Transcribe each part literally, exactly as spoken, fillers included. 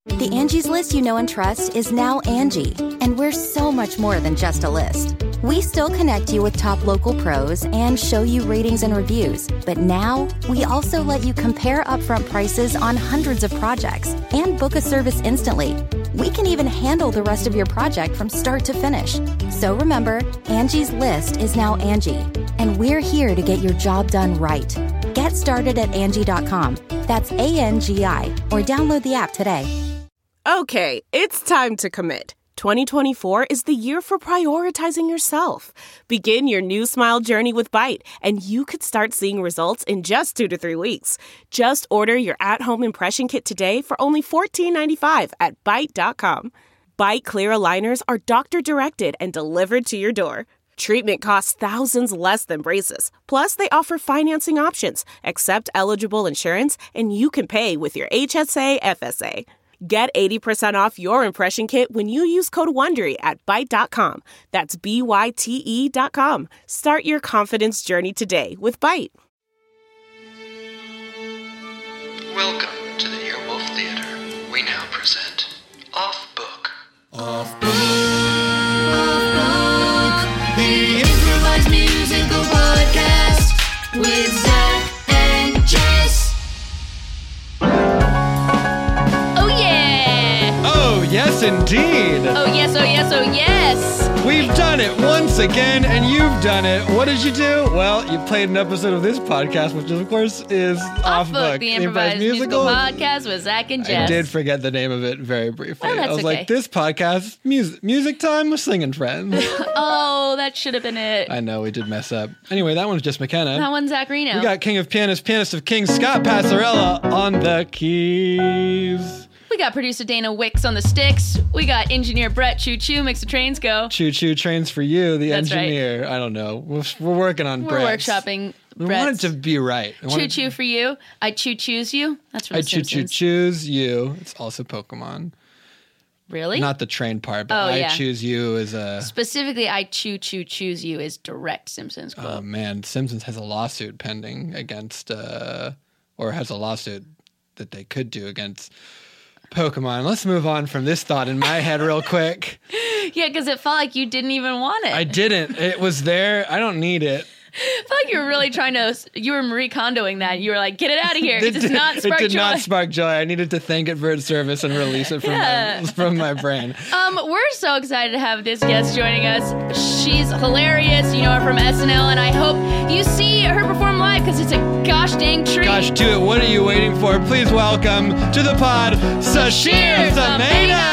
The Angie's List you know and trust is now Angie, and we're so much more than just a list. We still connect you with top local pros and show you ratings and reviews, but now we also let you compare upfront prices on hundreds of projects and book a service instantly. We can even handle the rest of your project from start to finish. So remember, Angie's List is now Angie, and we're here to get your job done right. Get started at Angie dot com. That's A N G I, or download the app today. Okay, it's time to commit. twenty twenty-four is the year for prioritizing yourself. Begin your new smile journey with Byte, and you could start seeing results in just two to three weeks. Just order your at-home impression kit today for only fourteen ninety-five at Byte dot com. Byte Clear aligners are doctor-directed and delivered to your door. Treatment costs thousands less than braces. Plus, they offer financing options, accept eligible insurance, and you can pay with your H S A F S A. Get eighty percent off your impression kit when you use code WONDERY at Byte dot com. That's B Y T E dot com. Start your confidence journey today with Byte. Welcome to the Earwolf Theater. We now present Off Book. Off Book. Off Book. The improvised musical podcast with Zach and Jess. Yes, indeed. Oh, yes, oh, yes, oh, yes. We've done it once again, and you've done it. What did you do? Well, you played an episode of this podcast, which, of course, is Off, Off Book, Book, the improvised musical. musical podcast with Zach and Jess. I did forget the name of it very briefly. Oh, that's I was okay. like, this podcast, music, music time with Singing Friends. Oh, that should have been it. I know, we did mess up. Anyway, that one's just McKenna. That one's Zach Reno. We got King of Pianists, Pianist of Kings, Scott Passarella on the keys. We got producer Dana Wicks on the sticks. We got engineer Brett Choo Choo makes the trains go. Choo Choo trains for you, the That's engineer. Right. I don't know. We're, we're working on We're Brett's. workshopping We Brett's. want it to be right. We Choo wanted- Choo for you. I choo choose you. That's from I The choo choo Simpsons. choose you. It's also Pokemon. Really? Not the train part, but Oh, I yeah. choose you is a. Specifically, I choo choo choose you is direct Simpsons quote. Oh man, Simpsons has a lawsuit pending against, uh, or has a lawsuit that they could do against Pokemon. Let's move on from this thought in my head real quick. Yeah, because it felt like you didn't even want it. I didn't. It was there. I don't need it. I felt like you were really trying to, you were Marie Kondoing that. You were like, get it out of here. It, does not spark It did joy. not spark joy. I needed to thank it for its service and release it from, Yeah. my, from my brain. Um, we're so excited to have this guest joining us. She's hilarious. You know her from S N L, and I hope you see her perform live because it's a gosh dang treat. Gosh, do it. What are you waiting for? Please welcome to the pod, Sashir Zamena.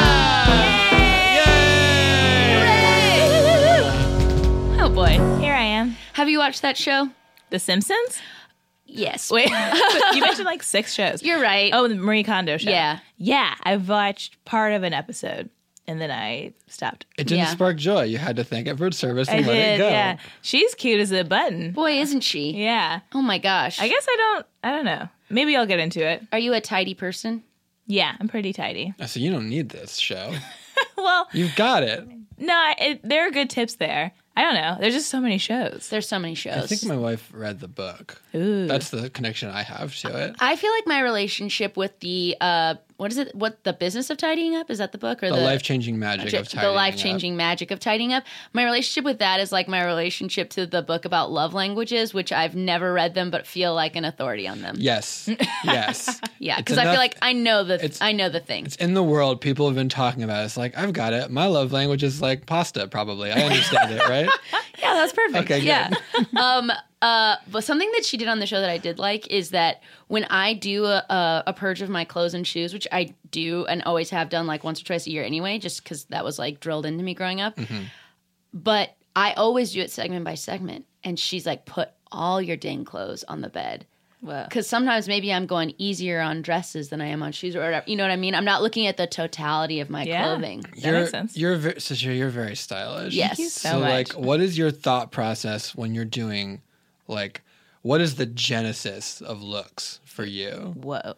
Yay! Oh boy. Here I am. Have you watched that show? The Simpsons? Yes. Wait, you mentioned like six shows. You're right. Oh, the Marie Kondo show. Yeah. Yeah, I've watched part of an episode and then I stopped. It didn't Yeah. spark joy. You had to thank it for its service I and let did, it go. yeah. She's cute as a button. Boy, isn't she? Yeah. Oh my gosh. I guess I don't, I don't know. Maybe I'll get into it. Are you a tidy person? Yeah, I'm pretty tidy. So you don't need this show. Well, You've got it. no, it, there are good tips there. I don't know. There's just so many shows. There's so many shows. I think my wife read the book. Ooh. That's the connection I have to it. I feel like my relationship with the uh, what is it? What the business of tidying up? Is that the book or The the, life-changing magic of tidying the up. life changing magic of tidying up? My relationship with that is like my relationship to the book about love languages, which I've never read them but feel like an authority on them. Yes. Yes. Yeah, It's because I enough- feel like I know the it's- I know the thing. It's in the world. People have been talking about it. It's like, I've got it. My love language is like pasta, probably. I understand it, right? Yeah, that's perfect. Okay, good. Yeah. um, uh, but something that she did on the show that I did like is that when I do a, a, a purge of my clothes and shoes, which I do and always have done like once or twice a year anyway, just because that was like drilled into me growing up. Mm-hmm. But I always do it segment by segment. And she's like, put all your dang clothes on the bed. Wow. Because sometimes maybe I'm going easier on dresses than I am on shoes or whatever. You know what I mean? I'm not looking at the totality of my Yeah. clothing. That you're, makes sense. You're, ve- Sashir, you're very stylish. Yes. Thank you so, So, much. like, what is your thought process when you're doing, like, what is the genesis of looks for you? Whoa.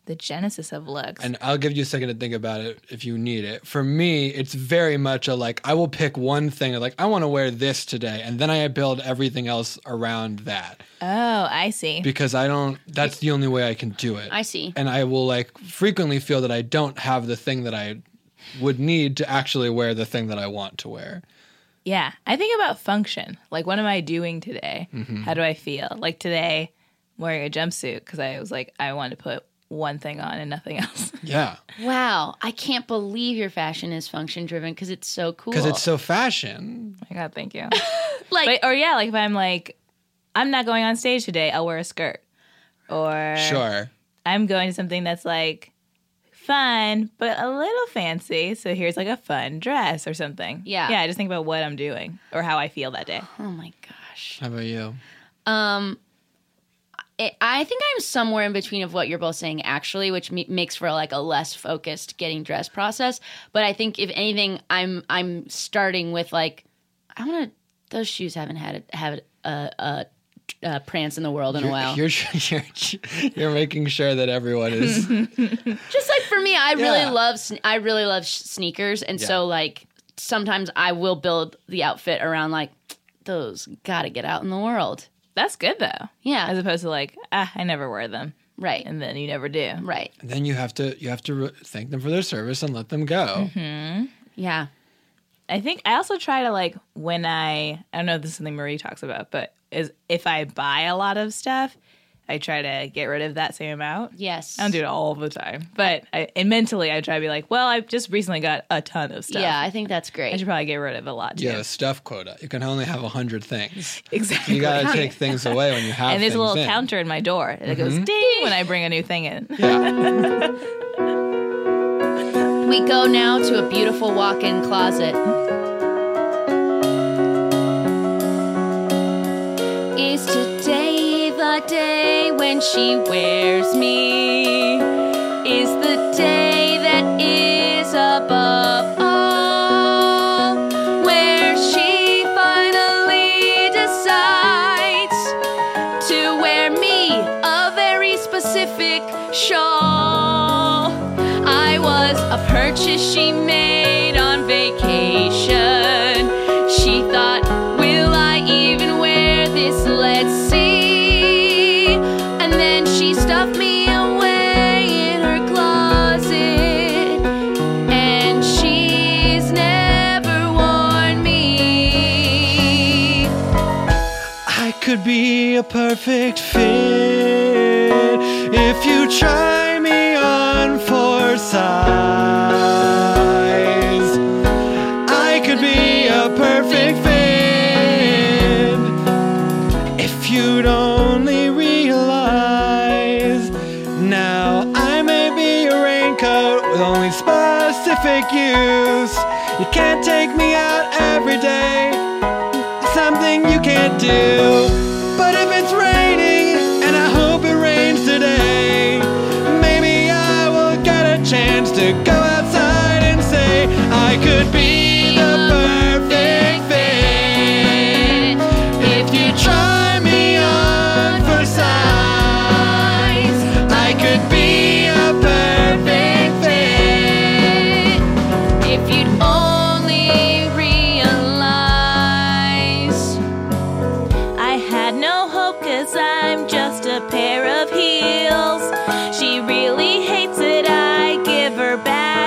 the genesis of looks. And I'll give you a second to think about it if you need it. For me, it's very much a like, I will pick one thing, like, I want to wear this today, and then I build everything else around that. Oh, I see. Because I don't, that's the only way I can do it. I see. And I will like frequently feel that I don't have the thing that I would need to actually wear the thing that I want to wear. Yeah. I think about function. Like, what am I doing today? Mm-hmm. How do I feel? Like today, I'm wearing a jumpsuit because I was like, I wanted to put one thing on and nothing else. Yeah. Wow. I can't believe your fashion is function driven because it's so cool. Because it's so fashion. Oh my God, thank you. like, But, or yeah, like if I'm like, I'm not going on stage today, I'll wear a skirt. Or Sure. I'm going to something that's like fun, but a little fancy. So here's like a fun dress or something. Yeah. Yeah, I just think about what I'm doing or how I feel that day. oh my gosh. How about you? Um, it, I think I'm somewhere in between of what you're both saying, actually, which me- makes for like a less focused getting dressed process. But I think if anything, I'm I'm starting with like, I want to. Those shoes haven't had a, have a, a, a prance in the world in You're, a while. you're you're you're making sure that everyone is. Just like for me, I really Yeah. love sne- I really love sh- sneakers, and Yeah. so like sometimes I will build the outfit around like those got to get out in the world. That's good though. Yeah. As opposed to like, ah, I never wear them. Right. And then you never do. Right. And then you have to you have to re- thank them for their service and let them go. Mm-hmm. Yeah. I think I also try to like when I I don't know if this is something Marie talks about, but is if I buy a lot of stuff, I try to get rid of that same amount. Yes. I don't do it all the time, but I, and mentally I try to be like, well, I just recently got a ton of stuff. Yeah, I think that's great. I should probably get rid of a lot too. You have a stuff quota. You can only have a hundred things. Exactly. You got to take things away when you have. and there's a things little in. counter in my door. It Mm-hmm. goes ding when I bring a new thing in. Yeah. We go now to a beautiful walk-in closet. Is today the day when she wears me? Is the day that is above all, where she finally decides to wear me a very specific shawl. I was a purchase she made on vacation. She thought, will I even wear this? Let's see. And then she stuffed me away in her closet. And she's never worn me. I could be a perfect fit if you try me on for size. I could be a perfect fit if you'd only realize. Now I may be a raincoat with only specific use. You can't take me out every day. Something you can't do. But if it's raining, and I hope it rains today, maybe I will get a chance to go outside and say I could be the perfect fit if you try me on for size. I could be a perfect fit If you'd only realize. I had no hope cause I'm just a pair of heels. She really hates it, I give her bad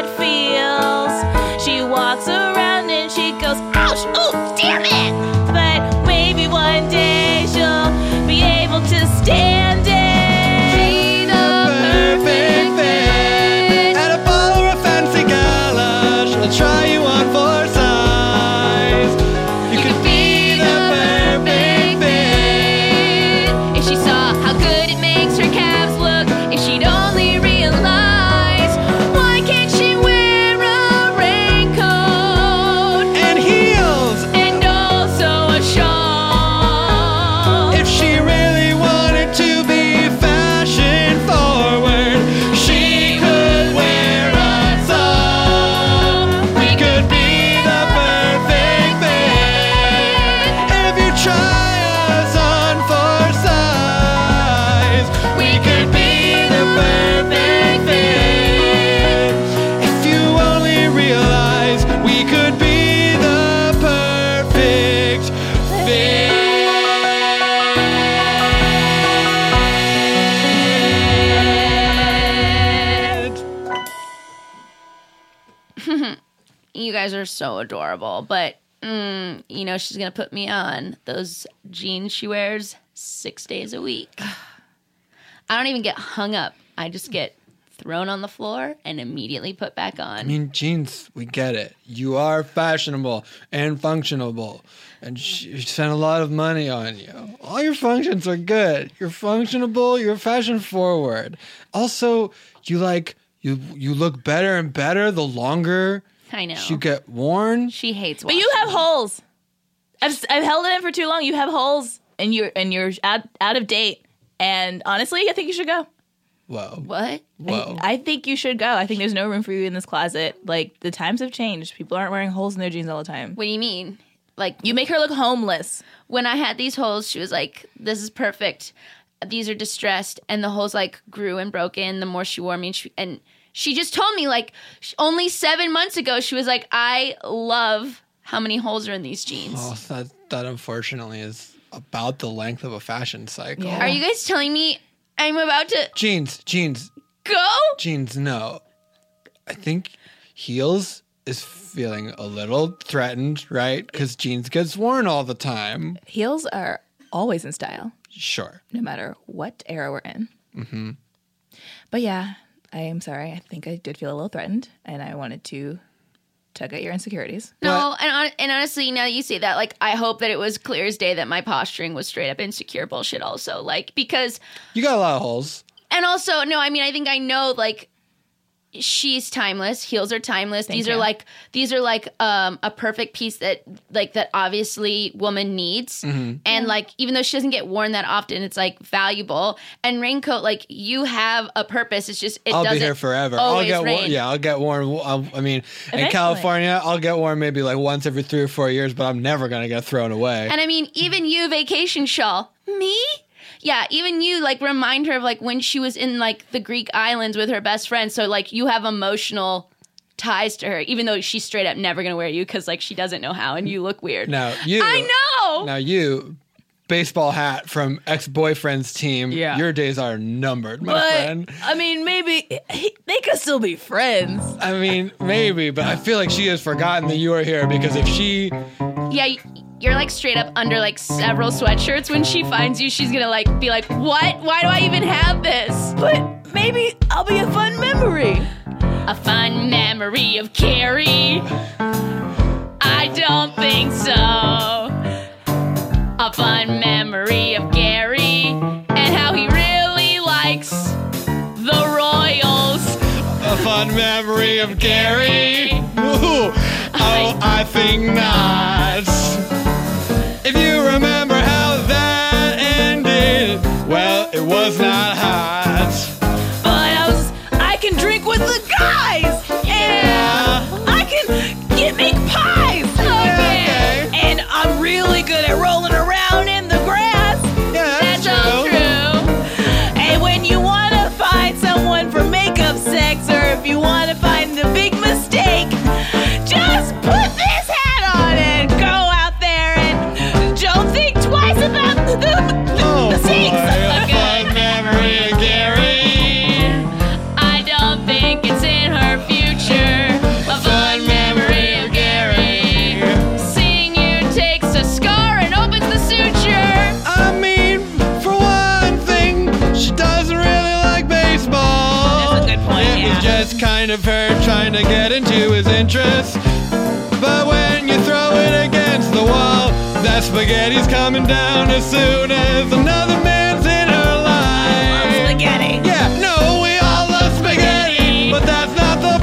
You guys are so adorable, but mm, you know she's gonna put me on those jeans she wears six days a week. I don't even get hung up. I just get thrown on the floor and immediately put back on. I mean, jeans, we get it. You are fashionable and functionable, and she spent a lot of money on you. All your functions are good. You're functionable. You're fashion forward. Also, you like you you look better and better the longer I know. you get worn. She hates But washing. you have holes. I've I've held it in for too long. You have holes, and you're and you're out out of date. And honestly, I think you should go. Whoa. What? Whoa. I, I think you should go. I think there's no room for you in this closet. Like, the times have changed. People aren't wearing holes in their jeans all the time. What do you mean? Like, You make her look homeless. when I had these holes, she was like, "This is perfect. These are distressed," and the holes like grew and broke in the more she wore me. And she, and she just told me like sh- only seven months ago, she was like, "I love how many holes are in these jeans." Oh, that that unfortunately is about the length of a fashion cycle. Yeah. Are you guys telling me I'm about to Jeans, jeans, go? jeans. No, I think heels is feeling a little threatened, right? Because jeans gets worn all the time. Heels are always in style, Sure. no matter what era we're in. Mm-hmm. But yeah, I am sorry. I think I did feel a little threatened, and I wanted to tug at your insecurities. No, and hon- and honestly, now that you say that, like, I hope that it was clear as day that my posturing was straight up insecure bullshit. Also, like, because, You got a lot of holes. and also, no, I mean, I think I know, like, she's timeless. Heels are timeless. Thank these you. are like these are like um a perfect piece that like that obviously woman needs. Mm-hmm. And like even though she doesn't get worn that often, it's like valuable. And raincoat, like you have a purpose. It's just it I'll doesn't be here forever. I'll always get rain. worn. Yeah, I'll get worn. I'll, I mean, in Eventually. California, I'll get worn maybe like once every three or four years, but I'm never gonna get thrown away. And I mean, even you, vacation shawl. Me? Yeah, even you, like, remind her of, like, when she was in, like, the Greek islands with her best friend. So, like, you have emotional ties to her, even though she's straight up never going to wear you because, like, she doesn't know how and you look weird. now you, I know! Now you, baseball hat from ex-boyfriend's team. Yeah. Your days are numbered, my But, friend. I mean, maybe they could still be friends. I mean, maybe, but I feel like she has forgotten that you are here because if she, Yeah, y- you're, like, straight up under, like, several sweatshirts. When she finds you, she's going to, like, be like, what? Why do I even have this? But maybe I'll be a fun memory. A fun memory of Carrie? I don't think so. A fun memory of Gary and how he really likes the Royals. a fun memory of Gary. Ooh, oh, I think not. If you remember how that ended, well, it was not hot. But I was, I can drink with the guys, and I can get make pies. Okay. And I'm really good at rolling around in the grass. Yeah, that's, That's all true. true. And when you want to find someone for makeup sex, or if you want to find the big mistake, just put this hat on and go out there and don't think twice about the, the, Oh, the mistakes. boy, a Okay. fun memory of Gary. I don't think it's in her future. A fun memory of Gary. Seeing you takes a scar and opens the suture. I mean, for one thing, she doesn't really like baseball. That's a good point, It yeah. was just kind of her trying to get into his interest. But when you throw it against the wall, that spaghetti's coming down as soon as another man's in her life. Spaghetti. Yeah, no, we all love spaghetti, but that's not the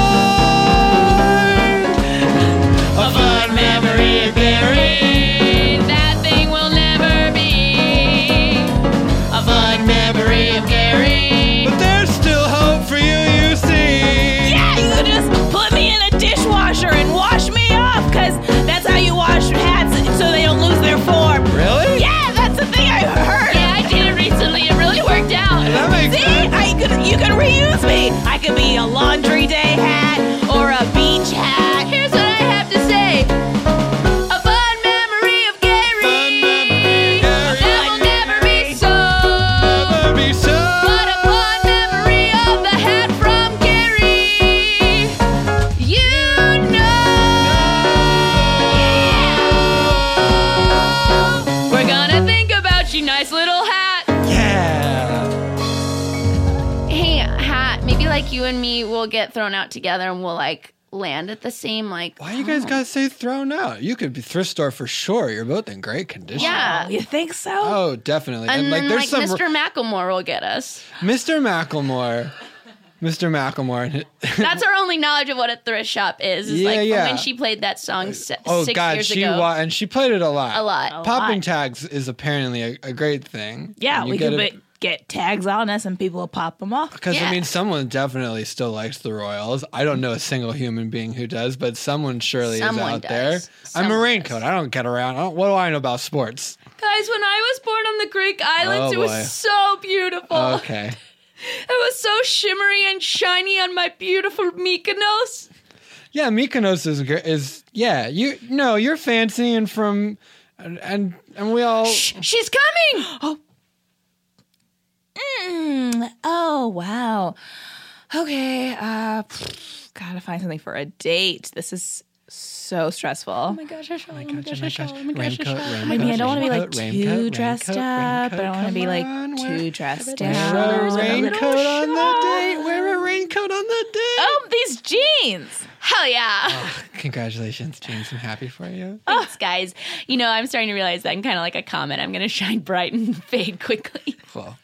point. A fun memory of Gary. That thing will never be a fun memory of Gary. But there's still hope for you, you see. Yeah, you could just put me in a dishwasher and wash me off, because that's how you wash hats so they don't lose their form. Really? Yeah, that's the thing I heard. Yeah, I did it recently. It really worked out. That makes See, sense. I could, you could reuse me. I could be a lawn we'll get thrown out together and we'll like land at the same like. Why you guys gotta say thrown out? You could be thrift store for sure. You're both in great condition. Yeah. You think so? Oh, definitely. And, like then there's like some Mister Macklemore will get us. Mister Macklemore. Mister Macklemore. That's our only knowledge of what a thrift shop is. Is Yeah, like from yeah. when she played that song se- Oh six God, years she ago. wa- and she played it a lot. A lot. Popping lot. tags is apparently a, a great thing. Yeah, You we get could it- be- get tags on us and people will pop them off. Because, Yeah. I mean, someone definitely still likes the Royals. I don't know a single human being who does, but someone surely Someone is out does. there. I'm a Someone raincoat. does. I don't get around. I don't, what do I know about sports? Guys, when I was born on the Greek islands, Oh, it was boy. so beautiful. Okay. It was so shimmery and shiny on my beautiful Mykonos. Yeah, Mykonos is, gr- is yeah, you, no, you're fancy and from, and, and, and we all, Shh, she's coming! Mm, oh, wow. Okay, uh, pff, gotta find something for a date. This is so stressful. Oh my gosh, Ashall. Oh my gosh, Ashall. Oh my gosh, Raincoat, Ashall. raincoat. I mean, I don't want to be like Raincoat, too raincoat, dressed raincoat, up, but I don't want to be come like on, too wear- dressed Wear down. a and a little raincoat on the short. date. Wear a raincoat on the date. Oh, these jeans. Hell yeah. Congratulations, James. I'm happy for you. Thanks, guys. You know, I'm starting to realize that I'm kind of like a comet. I'm going to shine bright and fade quickly. Well,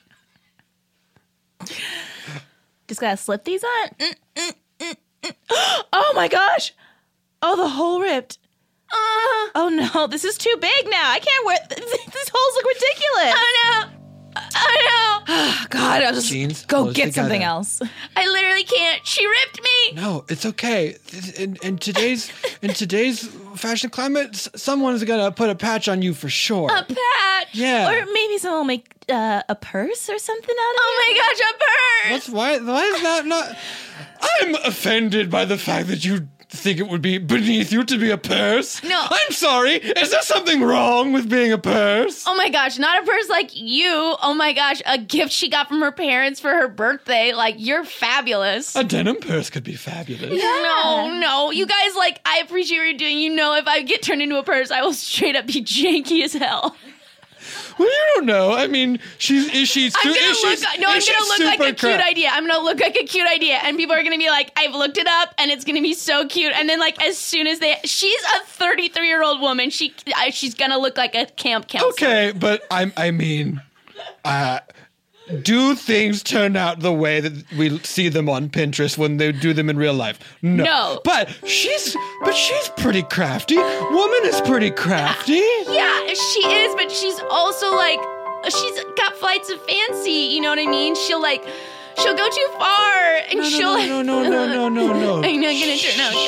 Just gotta slip these on. Mm, mm, mm, mm. Oh my gosh. Oh, the hole ripped. Uh, Oh no, this is too big now. I can't wear. These holes look ridiculous. oh no. Oh no. Oh God, I'll just Jeans, go close get something together. else. I literally can't. She ripped me. no, it's okay. In, in today's in today's fashion climate, s- someone's gonna put a patch on you for sure. A patch. Yeah. Or maybe someone will make uh, a purse or something out of Oh it. my gosh, a purse. What's why? Why is that not? I'm offended by the fact that you think it would be beneath you to be a purse. No. I'm sorry. Is there something wrong with being a purse? Oh my gosh, not a purse like you. Oh my gosh, a gift she got from her parents for her birthday. Like, you're fabulous. A denim purse could be fabulous. No, no. You guys, like, I appreciate what you're doing. You know, if I get turned into a purse, I will straight up be janky as hell. Well, you don't know. I mean, she's is she? Su- I'm gonna is look. she, No, I'm is she gonna look like a super cute crap? idea. I'm gonna look like a cute idea, and people are gonna be like, "I've looked it up, and it's gonna be so cute." And then, like, as soon as they, she's a thirty-three year old woman. She, I, she's gonna look like a camp counselor. Okay, but I, I mean, uh, do things turn out the way that we see them on Pinterest when they do them in real life? No. No. But she's, but she's pretty crafty. Woman is pretty crafty. Yeah, she is, but she's also like, she's got flights of fancy. You know what I mean? She'll like, she'll go too far, and No, no, she'll. no, no, no, no, no, no. I'm not gonna turn out.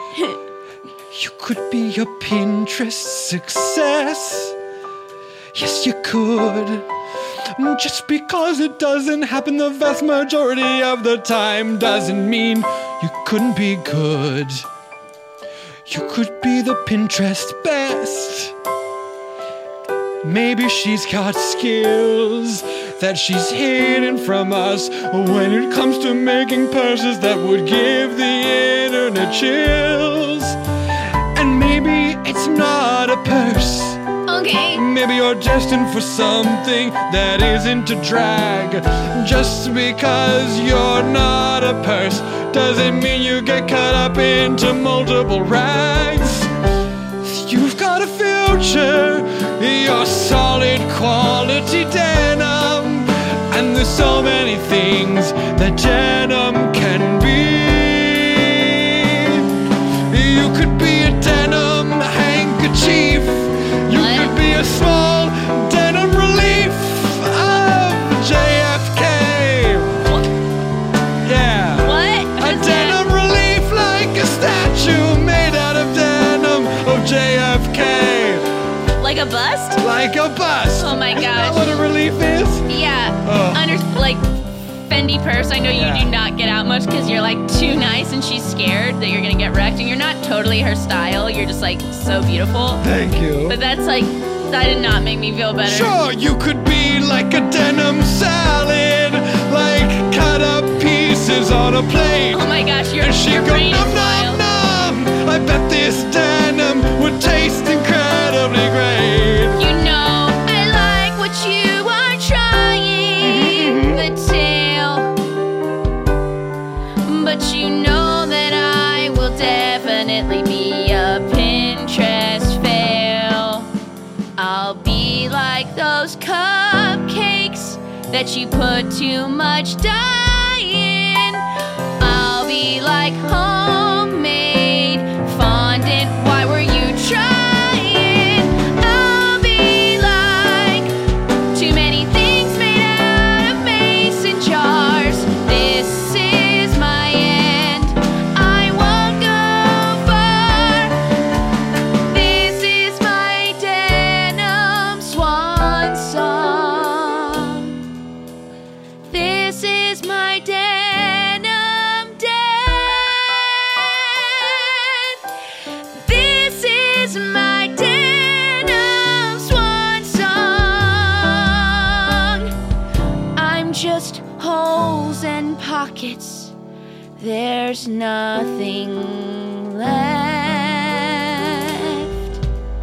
You could be a Pinterest success. Yes, you could. Just because it doesn't happen the vast majority of the time doesn't mean you couldn't be good. You could be the Pinterest best. Maybe she's got skills that she's hidden from us when it comes to making purses that would give the internet chills. And maybe it's not a purse. Okay. Maybe you're destined for something that isn't a drag. Just because you're not a purse doesn't mean you get cut up into multiple rags. You've got a future, you're solid quality denim. And there's so many things that denim can be. You could be a denim handkerchief. You What? could be a small denim relief of J F K. Yeah. What? A Is that- denim relief like a statue made out of denim of J F K. Like a bust? Like a bust. Oh my Isn't that gosh. what a relief is? Yeah. Oh. Under like Fendi purse. I know you Yeah. do not get out much because you're like too nice, and she's scared that you're gonna get wrecked, and you're not totally her style. You're just like so beautiful. Thank you. But that's like that did not make me feel better. Sure, you could be like a denim salad, like cut up pieces on a plate. Oh my gosh, your, And she your go brain nom is nom wild. nom. I bet this denim would taste incredibly great. You know I like what you are trying, Mm-hmm. the tail, but you that you put too much dye in. I'll be like homemade fondant. Why were you trying? I'll be like too many things made out of mason jars. This is my end. I won't go far. This is my denim swan song. This is my denim death. This is my denim swan song. I'm just holes and pockets. There's nothing left.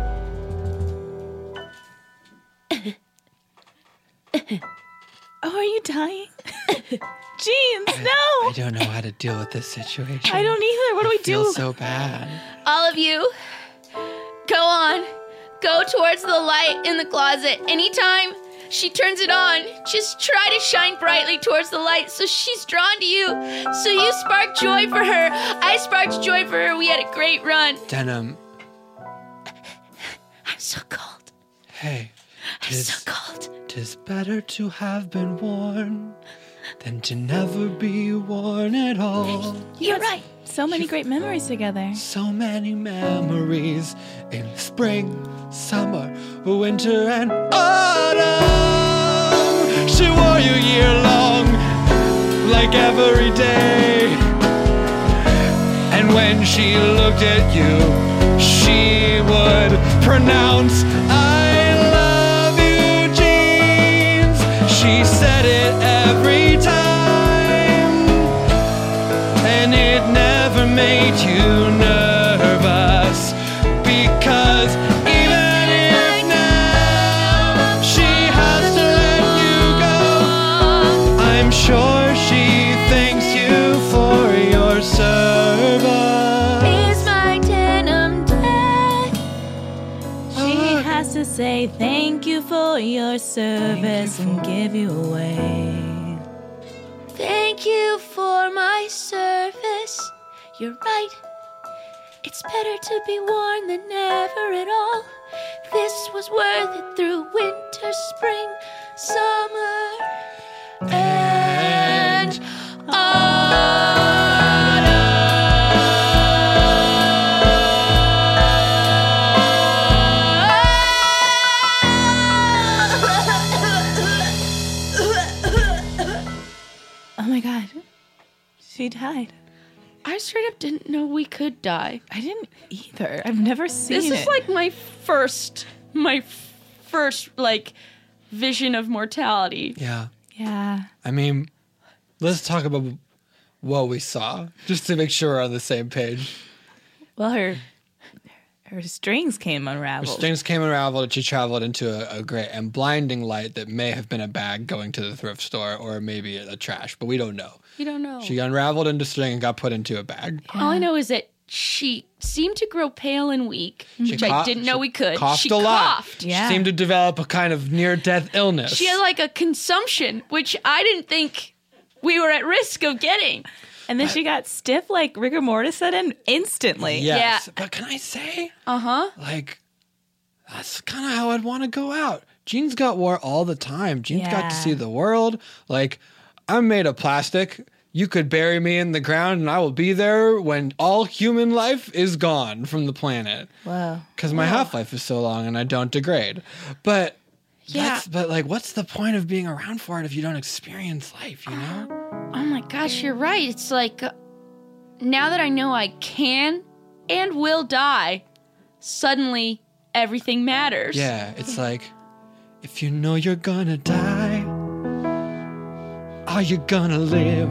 Oh, are you dying? Jeans, no! I don't know how to deal with this situation. I don't either. What do I we feel do? so bad. All of you, go on. Go towards the light in the closet. Anytime she turns it on, just try to shine brightly towards the light so she's drawn to you. So you spark joy for her. I sparked joy for her. We had a great run. Denim, I'm so cold. hey, I'm tis, so cold. tis better to have been worn than to never be worn at all. You're right. So many great memories together. So many memories in spring, summer, winter, and autumn. She wore you year long, like every day. And when she looked at you, she would pronounce, I love you, jeans. She said it every time, and it never made you nervous, because even if now she has to let you go, I'm sure she thanks you for your service. Is my denim death? She has to say thank you for your service and give you away. Thank you for my service. You're right. It's better to be worn than never at all. This was worth it through winter, spring, summer, and Oh my god. She died. I straight up didn't know we could die. I didn't either. I've never seen This it. is like my first, my first like vision of mortality. Yeah. Yeah. I mean, let's talk about what we saw, just to make sure we're on the same page. Well, her her strings came Her unraveled. strings came unraveled and she traveled into a, a great and blinding light that may have been a bag going to the thrift store or maybe a trash, but we don't know. You don't know. She unraveled into string and got put into a bag. All I know is that she seemed to grow pale and weak, She which I cough- didn't know she we could. Coughed she a lot. coughed. Yeah. She seemed to develop a kind of near-death illness. She had like a consumption, which I didn't think we were at risk of getting. And then she got stiff like rigor mortis set in instantly. Yes, Yeah. but can I say, Uh huh. like, that's kind of how I'd want to go out. Jeans got wore all the time. Jeans got Yeah. to see the world. Like, I'm made of plastic. You could bury me in the ground and I will be there when all human life is gone from the planet. Whoa. Because my half-life is so long and I don't degrade. But, Yeah. that's, but like, what's the point of being around for it if you don't experience life, you know? Oh my gosh, you're right. It's like uh, now that I know I can and will die, suddenly everything matters. Yeah, it's like, if you know you're gonna die, are you gonna live?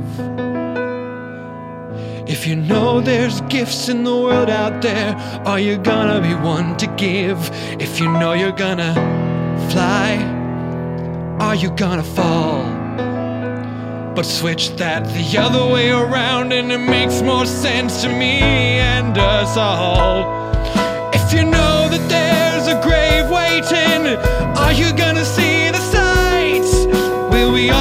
If you know there's gifts in the world out there, are you gonna be one to give? If you know you're gonna fly, are you gonna fall? But switch that the other way around and it makes more sense to me and us all. If you know that there's a grave waiting, are you gonna see the sights? Will we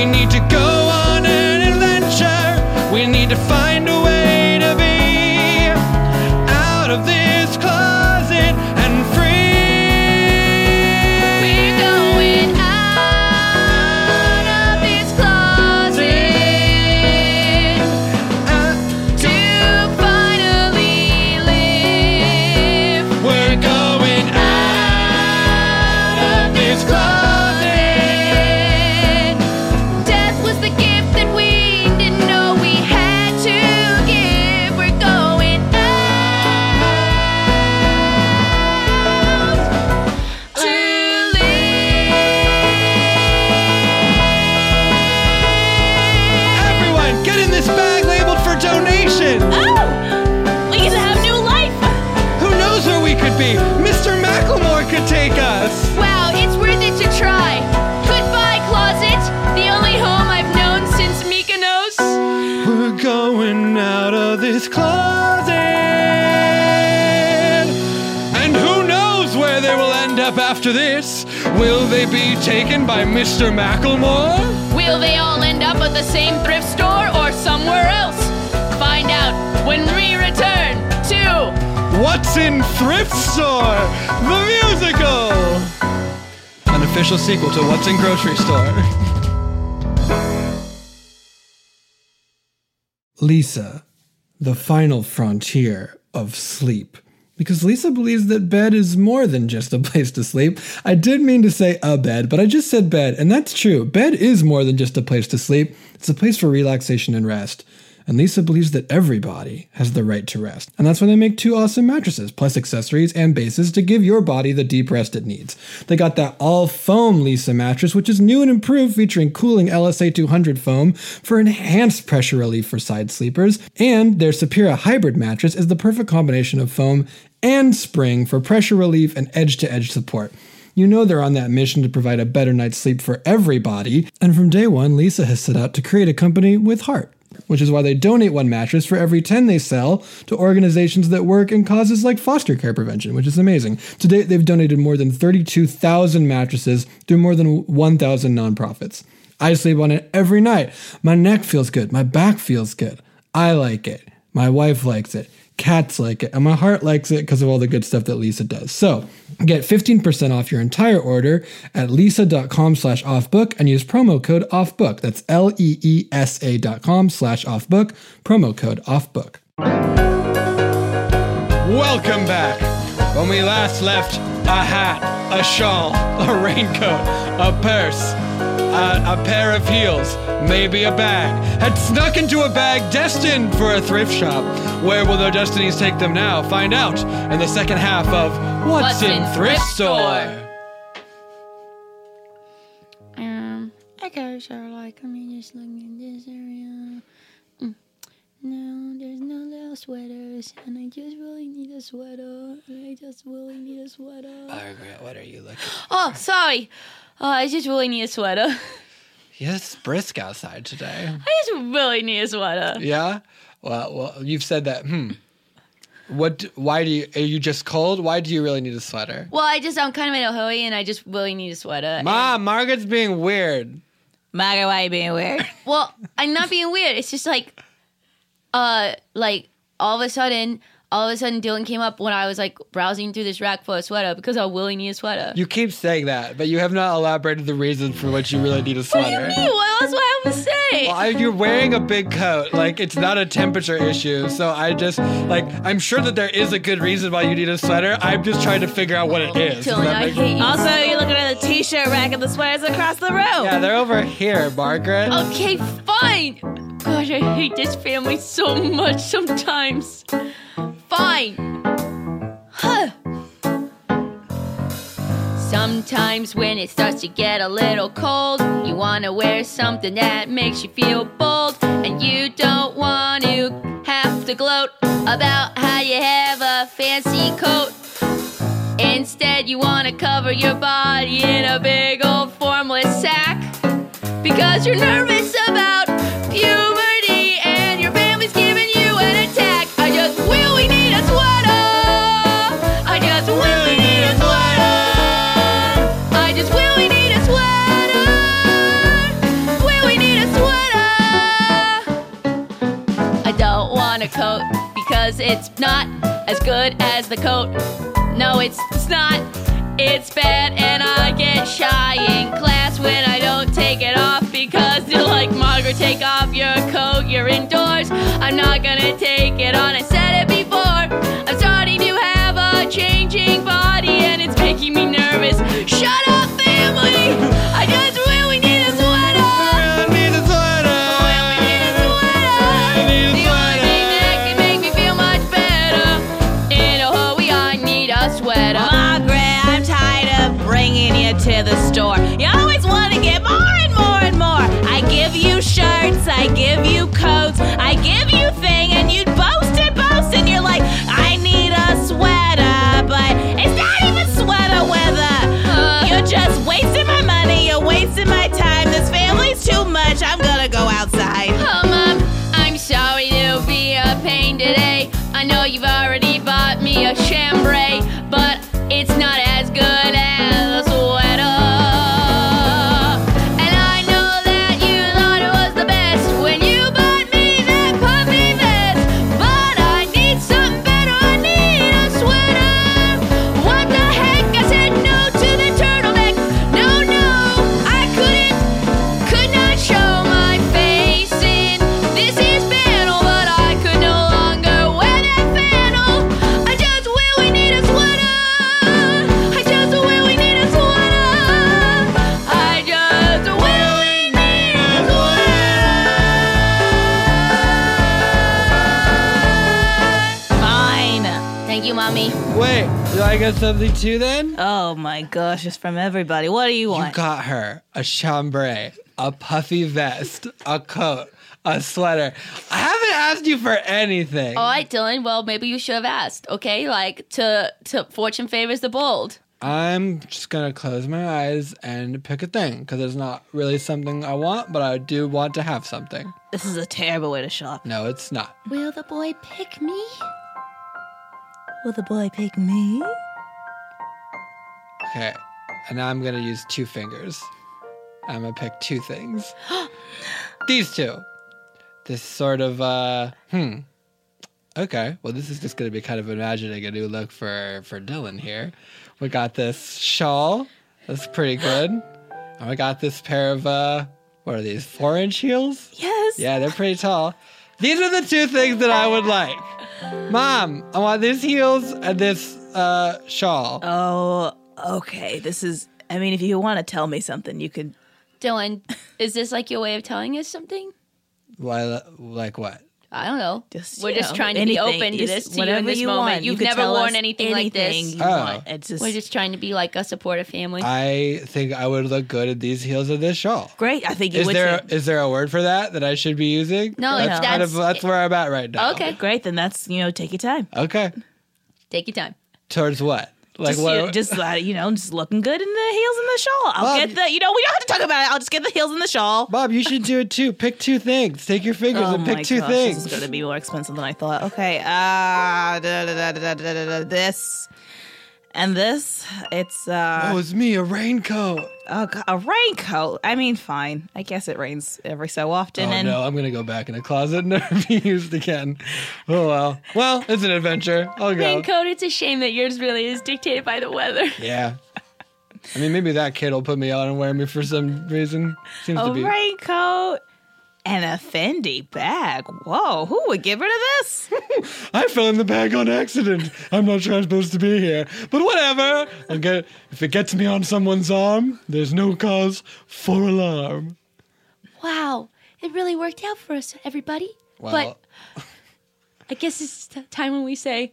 We need to go on an adventure. We need to find a way to be out of this closet and free. We're going out of this closet Uh, to finally live. we're going out of this closet. Death was the gift that we didn't know we had to give. We're going out to live. Everyone, get in this bag labeled for donation. Oh! We get to have new life! Who knows where we could be? Mister Macklemore could take us. Wow, it's worth it to try. Goodbye, closet. The only home I've known since Mykonos. We're going out of this closet. And who knows where they will end up after this? Will they be taken by Mister Macklemore? Will they all end up at the same thrift store or somewhere else? Find out when we return to What's in Thrift Store? The musical! An official sequel to What's in Grocery Store. Lisa, the final frontier of sleep. Because Lisa believes that bed is more than just a place to sleep. I did mean to say a bed, but I just said bed, and that's true. Bed is more than just a place to sleep. It's a place for relaxation and rest. And Lisa believes that everybody has the right to rest. And that's why they make two awesome mattresses, plus accessories and bases to give your body the deep rest it needs. They got that all-foam Lisa mattress, which is new and improved, featuring cooling L S A two hundred foam for enhanced pressure relief for side sleepers. And their Sapira hybrid mattress is the perfect combination of foam and spring for pressure relief and edge-to-edge support. You know they're on that mission to provide a better night's sleep for everybody. And from day one, Lisa has set out to create a company with heart, which is why they donate one mattress for every ten they sell to organizations that work in causes like foster care prevention, which is amazing. To date, they've donated more than thirty-two thousand mattresses through more than one thousand nonprofits. I sleep on it every night. My neck feels good. My back feels good. I like it. My wife likes it. Cats like it, and my heart likes it because of all the good stuff that Lisa does. So get fifteen percent off your entire order at lisa.com slash offbook and use promo code offbook. That's L-E-E-S-A dot com slash offbook, promo code offbook. Welcome back. When we last left, a hat, a shawl, a raincoat, a purse, a, a pair of heels, maybe a bag, had snuck into a bag destined for a thrift shop. Where will their destinies take them now? Find out in the second half of What's, What's in, in Thrift Thrift Store? Um, okay, so like, let me just look in this area. Mm. No, there's no little sweaters, and I just really need a sweater. And I just really need a sweater. Margaret, what are you looking for? Oh, sorry. Uh, I just really need a sweater. Yeah, it's brisk outside today. I just really need a sweater. Yeah? Well, well, you've said that. Hmm. What? Why do you? Are you just cold? Why do you really need a sweater? Well, I just I'm kind of in a hurry, and I just really need a sweater. Mom, Margaret's being weird. Margaret, why are you being weird? Well, I'm not being weird. It's just like, uh, like all of a sudden, all of a sudden, Dylan came up when I was like browsing through this rack for a sweater because I really need a sweater. You keep saying that, but you have not elaborated the reason for which you really need a What sweater. do you mean? What else do I have to say? Well, I, you're wearing a big coat. Like, it's not a temperature issue. So I just, like, I'm sure that there is a good reason why you need a sweater. I'm just trying to figure out what it is. Does Dylan, that I make- hate you. Also, you're looking at the t-shirt rack and the sweaters across the room. Yeah, they're over here, Margaret. Okay, fine. Gosh, I hate this family so much sometimes. Fine. Huh. Sometimes when it starts to get a little cold, you want to wear something that makes you feel bold, and you don't want to have to gloat about how you have a fancy coat. Instead, you want to cover your body in a big old formless sack because you're nervous about puberty and your family's giving you an attack. I just really need a sweater. I just really need a sweater. I just really need a sweater. Really want a coat because it's not as good as the coat. No, it's, it's not. It's bad, and I get shy in class when I don't take it off because you're like, Margaret, take off your coat. You're indoors. I'm not gonna take it on. I said it before. I'm starting to have a changing body, and it's making me nervous. Shut up, family. I just really need a sweater. I need a sweater. Really need a sweater. I need a The only thing that can make me feel much better. In a hurry, I need a sweater. Margaret, I'm tired of bringing you to the store. You always want to get more and more and more. I give you shirts, I give you coats, I give you thing, and you boast and boast, and you're like, I need a sweater, but it's not even sweater weather. Uh. You're just wasting my money, you're wasting my time. This family's too much, I'm gonna go outside. Oh, Mom, I'm sorry to be a pain today. I know you've already bought me a chambray, but it's not as good as a sweater. And I know that you thought it was the best when you bought me that puffy vest, but I need something better. I need a sweater. What the heck? I said no to the turtleneck. No, no, I couldn't, could not show my face in this is flannel, but I could no longer wear that flannel. I just really need a sweater. I just really need a sweater. I just really need a sweater. Fine. Thank you, Mommy. Wait, do I get something too then? Oh my gosh, it's from everybody. What do you You want? got her a chambray, a puffy vest, a coat, a sweater. I haven't asked you for anything. All right, Dylan. Well, maybe you should have asked. Okay, like to to fortune favors the bold. I'm just gonna close my eyes and pick a thing because it's not really something I want, but I do want to have something. This is a terrible way to shop. No, it's not. Will the boy pick me? Will the boy pick me? Okay, and now I'm gonna use two fingers. I'm gonna pick two things. These two. This sort of, uh, hmm. Okay, well, this is just gonna be kind of imagining a new look for, for Dylan here. We got this shawl. That's pretty good. And we got this pair of, uh, what are these, four inch heels? Yes. Yeah, they're pretty tall. These are the two things that I would like. Mom, I want these heels and this, uh, shawl. Oh, okay. This is, I mean, if you want to tell me something, you could. Dylan, is this like your way of telling us something? Why, like what? I don't know. Just, We're you just know, trying to anything. be open to Just this, to you whatever in this you moment. want. You You've could never tell worn us anything, like anything this. You Oh. want. It's just, We're just trying to be like a supportive family. I think I would look good in these heels and this shawl. great. I think you Is would. there too. is there a word for that that I should be using? No, that's no. kind of that's- that's where I'm at right now. Okay. Great. Then that's, you know, take your time. Okay. Take your time. Towards what? Like just, what? you, just uh, you know, just looking good in the heels and the shawl. I'll Bob, get the. You know, we don't have to talk about it. I'll just get the heels and the shawl. Bob, you should do it too. Pick two things. Take your fingers Oh and pick my two gosh, things. this is going to be more expensive than I thought. Okay, uh, da, da, da, da, da, da, da, this and this. It's uh, Oh, it's me, a raincoat. oh, God, a raincoat. I mean, fine. I guess it rains every so often. Oh and no, I'm gonna go back in the closet and never be used again. Oh well. Well, it's an adventure. I'll go. Raincoat, it's a shame that yours really is dictated by the weather. Yeah. I mean, maybe that kid will put me on and wear me for some reason. Seems a to be. raincoat and a Fendi bag. Whoa, who would give her to this? I fell in the bag on accident. I'm not sure I'm supposed to be here, but whatever. I'll get, if it gets me on someone's arm, there's no cause for alarm. Wow, it really worked out for us, everybody. Well, But I guess it's t- time when we say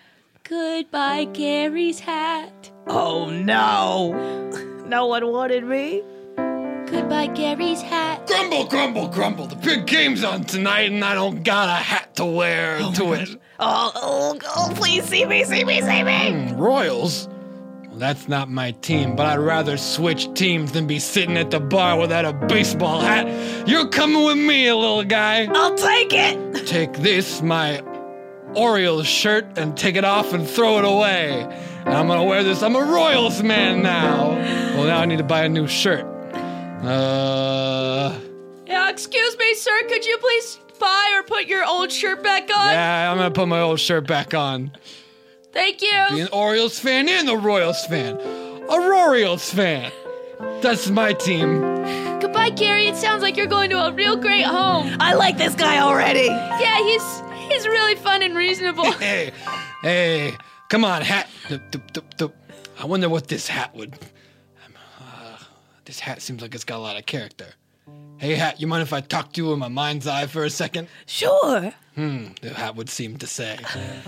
goodbye, Gary's hat. Oh no, no one wanted me. Goodbye, Gary's hat. grumble, grumble, grumble. The big game's on tonight, and I don't got a hat to wear to it. Oh, oh, oh, please see me, see me, see me. Royals? Well, that's not my team, but I'd rather switch teams than be sitting at the bar without a baseball hat. You're coming with me, little guy. I'll take it. Take this, my Orioles shirt, and take it off and throw it away. And I'm gonna wear this. I'm a Royals man now. Well, now I need to buy a new shirt. Uh, Yeah, excuse me, sir. Could you please pie or put your old shirt back on? Yeah, I'm gonna put my old shirt back on. Thank Be you. an Orioles fan and a Royals fan. A Royals fan. That's my team. Goodbye, Gary. It sounds like you're going to a real great home. I like this guy already. Yeah, he's he's really fun and reasonable. Hey, hey, come on, hat. Dup, dup, dup, dup. I wonder what this hat would. Uh, this hat seems like it's got a lot of character. Hey, hat, you mind if I talk to you in my mind's eye for a second? Sure. Hmm, the hat would seem to say.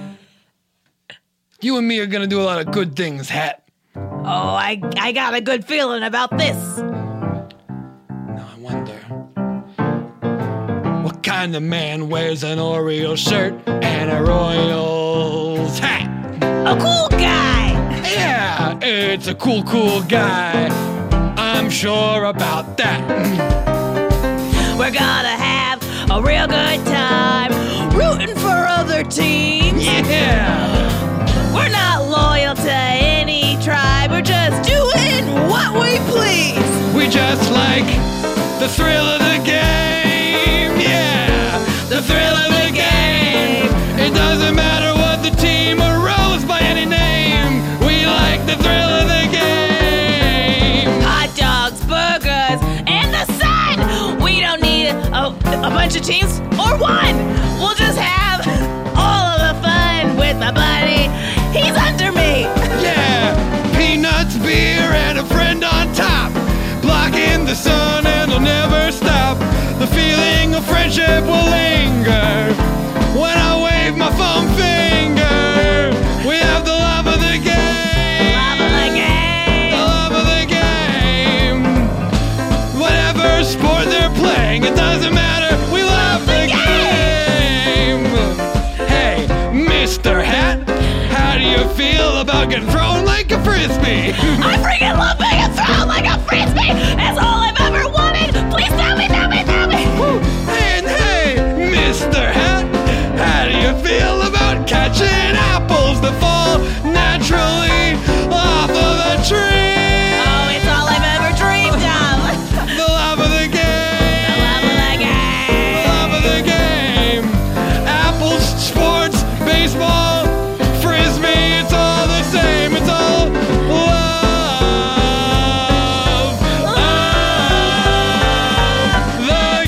You and me are gonna do a lot of good things, hat. Oh, I I got a good feeling about this. Now I wonder, what kind of man wears an Orioles shirt and a Royals hat? A cool guy. Yeah, it's a cool, cool guy. I'm sure about that. We're gonna have a real good time rooting for other teams. Yeah. We're not loyal to any tribe. We're just doing what we please. We just like the thrill of the game. Yeah, the thrill of the game. It doesn't matter what the team arose by any name. We like the thrill of the game. Hot dogs, burgers, and the sun. We don't need a, a bunch of teams or one. We'll just have all of the fun with my buddy. He's under me. Yeah, peanuts, beer, and a friend on top. Blocking the sun and it'll never stop. The feeling of friendship will linger when I wave my foam finger. We have the love of the game. Love of the game. The love of the game. Whatever sport they're playing, it doesn't matter. We love the game. Hey, Mister Hat, how do you feel about getting thrown like a frisbee? I freaking love being thrown like a frisbee. That's all I've ever wanted. Please tell me, tell me, tell me. And hey, Mister Hat, how do you feel about catching apples that fall naturally off of a tree? Oh, it's all I've ever dreamed of. The love of the game. The love of the game. The love of the game. Apples, sports, baseball, frisbee, it's all the same. It's all love. Love the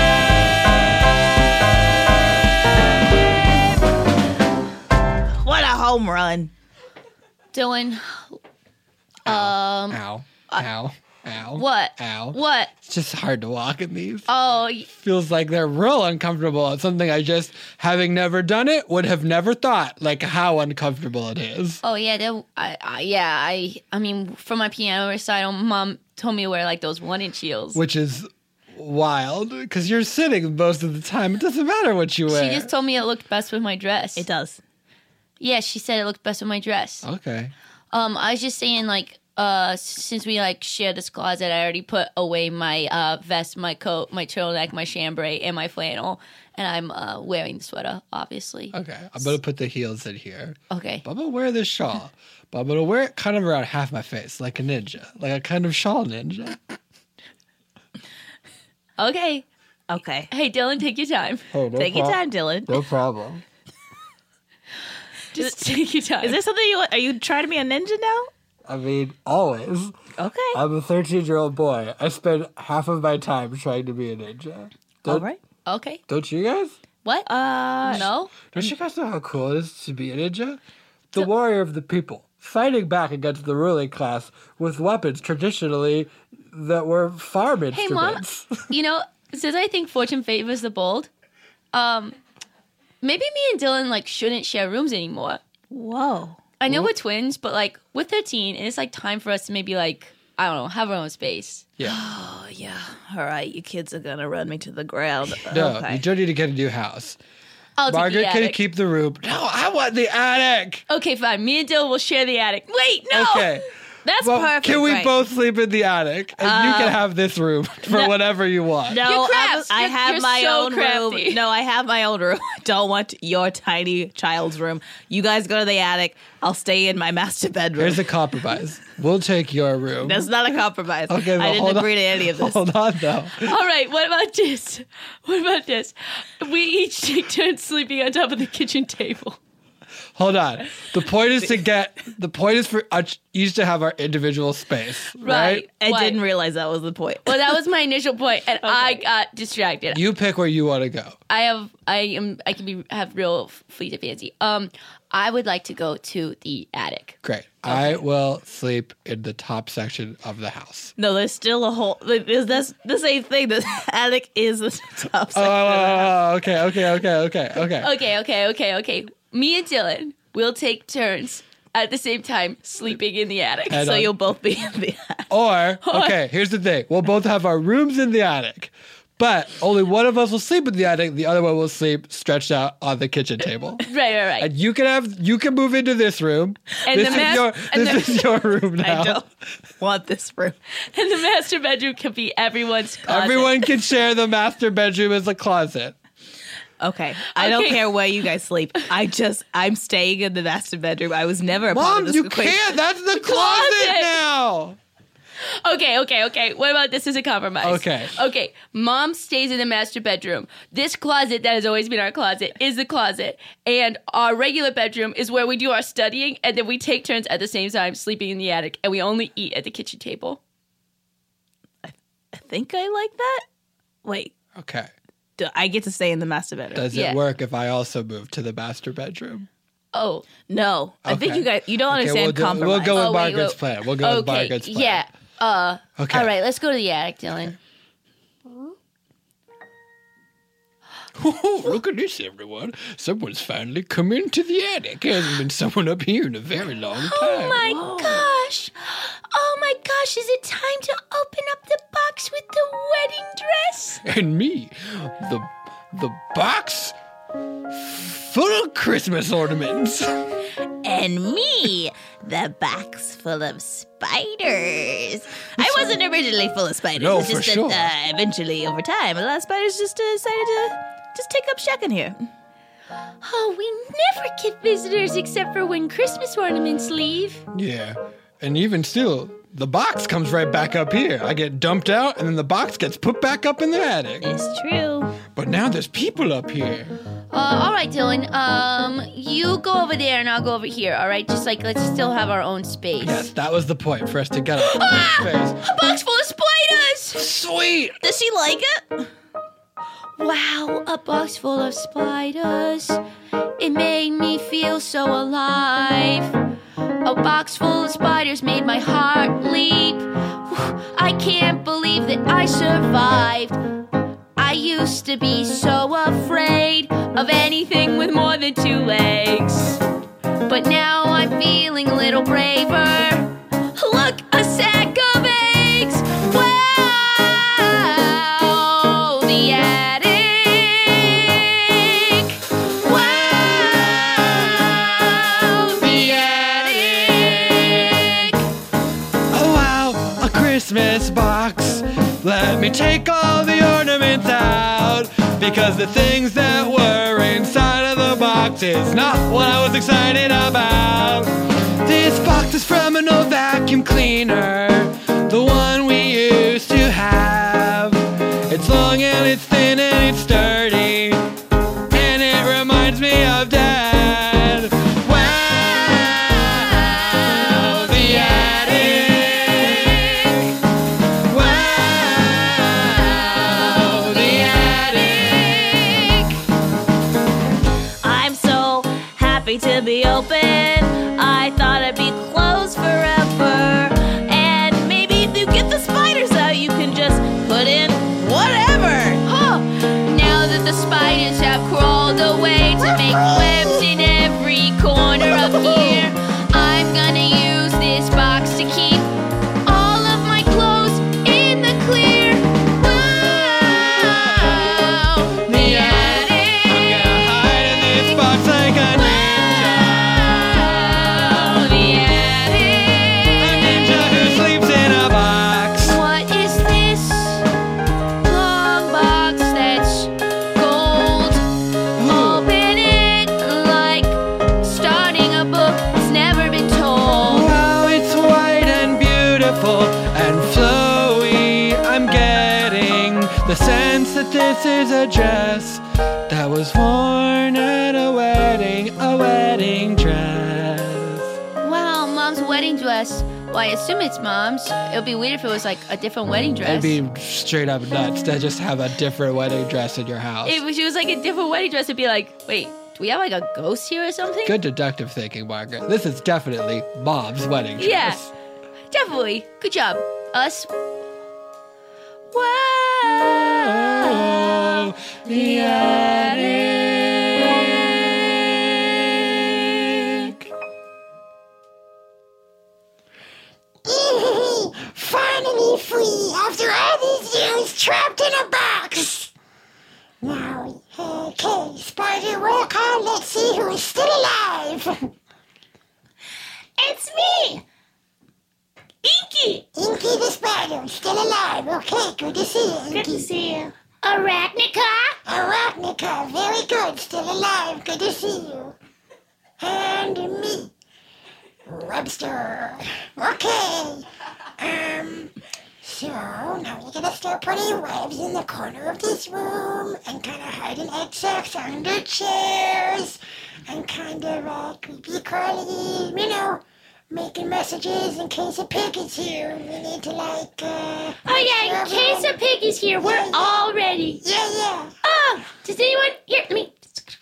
game. What a home run. Dylan, um, Ow. Ow. Ow. what? Ow. What? It's just hard to walk in these. Oh, y- Feels like they're real uncomfortable. It's something I just, having never done it, would have never thought, like how uncomfortable it is. oh yeah. that- I, I, yeah. I, I mean, for my piano recital, Mom told me to wear like those one-inch heels. Which is wild, because you're sitting most of the time. It doesn't matter what you wear. She just told me it looked best with my dress. It does. Yeah, she said it looked best with my dress. Okay. Um, I was just saying, like, uh, since we like share this closet, I already put away my uh vest, my coat, my turtleneck, my chambray, and my flannel, and I'm uh wearing the sweater, obviously. Okay. I'm going to put the heels in here. Okay. But I'm going to wear this shawl. But I'm going to wear it kind of around half my face, like a ninja. Like a kind of shawl ninja. Okay. Okay. Hey, Dylan, take your time. Oh, no Take your prob- time, Dylan. No problem. Just take your time. Is this something you are you trying to be a ninja now? I mean, always. Okay. I'm a thirteen-year-old boy. I spend half of my time trying to be a ninja. Don't, All right. Okay. Don't you guys? What? Uh, no. Don't you guys know how cool it is to be a ninja? The warrior of the people, fighting back against the ruling class with weapons traditionally that were farm Hey, Mom. instruments. You know, since I think fortune favors the bold, um, maybe me and Dylan like shouldn't share rooms anymore. Whoa. I know we're twins, but like we're thirteen, and it's like time for us to maybe like I don't know have our own space. Yeah. Oh yeah. All right. You kids are gonna run me to the ground. No, okay. you don't need to get a new house. I'll Margaret take the can attic. keep the room. No, I want the attic. Okay, fine. Me and Dylan will share the attic. Wait, no. Okay. That's Well, perfect. can we right. both sleep in the attic? And you can have this room for no- whatever you want. No, You're I, crafts. I You're- have you're my so own crafty. room. No, I have my own room. I don't want your tiny child's room. You guys go to the attic. I'll stay in my master bedroom. Here's a compromise. We'll take your room. That's not a compromise. Okay, I well, didn't hold agree on. to any of this. Hold on, though. All right, what about this? What about this? We each take turns sleeping on top of the kitchen table. Hold on. The point is to get. The point is for us each to have our individual space, right? Right. I What? didn't realize that was the point. Well, that was my initial point, and I got distracted. You pick where you want to go. I have, I am, I can be have real fleet of fancy. Um, I would like to go to the attic. Great. I will sleep in the top section of the house. No, there's still a whole. Is this the same thing? The attic is the top section. Oh, okay, okay, okay, okay, okay. Okay, okay, okay, okay. Me and Dylan will take turns at the same time sleeping in the attic. And so on- you'll both be in the attic. Or, okay, here's the thing. We'll both have our rooms in the attic, but only one of us will sleep in the attic. The other one will sleep stretched out on the kitchen table. Right, right, right. And you can have, you can move into this room. And this the is mas- your, and this the- is your room now. I don't want this room. And the master bedroom can be everyone's closet. Everyone can share the master bedroom as a closet. Okay. I don't Okay. care where you guys sleep. I just, I'm staying in the master bedroom. I was never a part Mom, of this you equation. can't. That's the closet, Closet. now. Okay, okay, okay. What about this as a compromise? Okay. Okay. Mom stays in the master bedroom. This closet that has always been our closet is the closet. And our regular bedroom is where we do our studying, and then we take turns at the same time sleeping in the attic, and we only eat at the kitchen table. I think I like that. Wait, Okay. do I get to stay in the master bedroom? Does Yeah. it work if I also move to the master bedroom? Oh. No. I think Okay. you guys, you don't Okay, understand we'll, do, compromise. we'll go with Oh, wait, Margaret's wait. plan. We'll go with Okay. Margaret's plan. Yeah. Uh, Okay. All right, let's go to the attic, Dylan. Oh, look at this, everyone. Someone's finally come into the attic. Hasn't been someone up here in a very long time. Oh my gosh. Oh my gosh, is it time to open up the box with the wedding dress? And me, the the box full of Christmas ornaments. And me, the box full of spiders. I wasn't originally full of spiders. No, it's for just sure. that uh, eventually, over time, a lot of spiders just uh, decided to just take up shack in here. Oh, we never get visitors except for when Christmas ornaments leave. Yeah, and even still, the box comes right back up here. I get dumped out, and then the box gets put back up in the attic. It's true. But now there's people up here. Uh, all right, Dylan. Um, you go over there and I'll go over here. All right, just like let's still have our own space. Yes, that was the point, for us to get our own space. A box full of spiders. Sweet! Does she like it? Wow, a box full of spiders. It made me feel so alive. A box full of spiders made my heart leap. I can't believe that I survived. I used to be so afraid of anything with more than two legs. But now I'm feeling a little braver. Look, a sack of eggs. Wow, the attic. Wow, the attic. Oh wow, a Christmas box. Let me take all the ornaments out, because the things that were inside of the box is not what I was excited about. This box is from an old vacuum cleaner, the one we used to have. It's long and it's thin and it's sturdy, and it reminds me of Dad. Wow, the attic. Wow, the attic. I'm so happy to be open. I thought I'd be closed forever. And maybe if you get the spiders out, you can just put in whatever. Huh. Now that the spiders have crawled away to make webs in every corner of here, I'm gonna use this box to keep all of my clothes in the clear. Wow, the attic. I'm gonna hide in this box like a ninja. Wow, the attic. A ninja This is a dress that was worn at a wedding, a wedding dress. Wow, Mom's wedding dress. Well, I assume it's Mom's. It would be weird if it was like a different wedding dress. It'd be straight up nuts to just have a different wedding dress in your house. If she was like a different wedding dress, it'd be like, wait, do we have like a ghost here or something? Good deductive thinking, Margaret. This is definitely Mom's wedding dress. Yeah, definitely. Good job. Us. Wow. The attic. Finally free after all these years trapped in a box. Now, okay, Spider, roll call. Let's see who is still alive. It's me, Inky. Inky the Spider, still alive. Okay, good to see you, Inky. Good to see you. Arachnica. Arachnica, very good, still alive. Good to see you. And me, Webster. Okay. Um, so now we're gonna start putting webs in the corner of this room and kind of hiding egg sacs under chairs and kind of uh, creepy crawly, you know, making messages in case a pig is here. We need to like, uh... Oh yeah, in case a pig is here, we're yeah, all ready. Yeah, yeah. Oh, does anyone... Here, let me...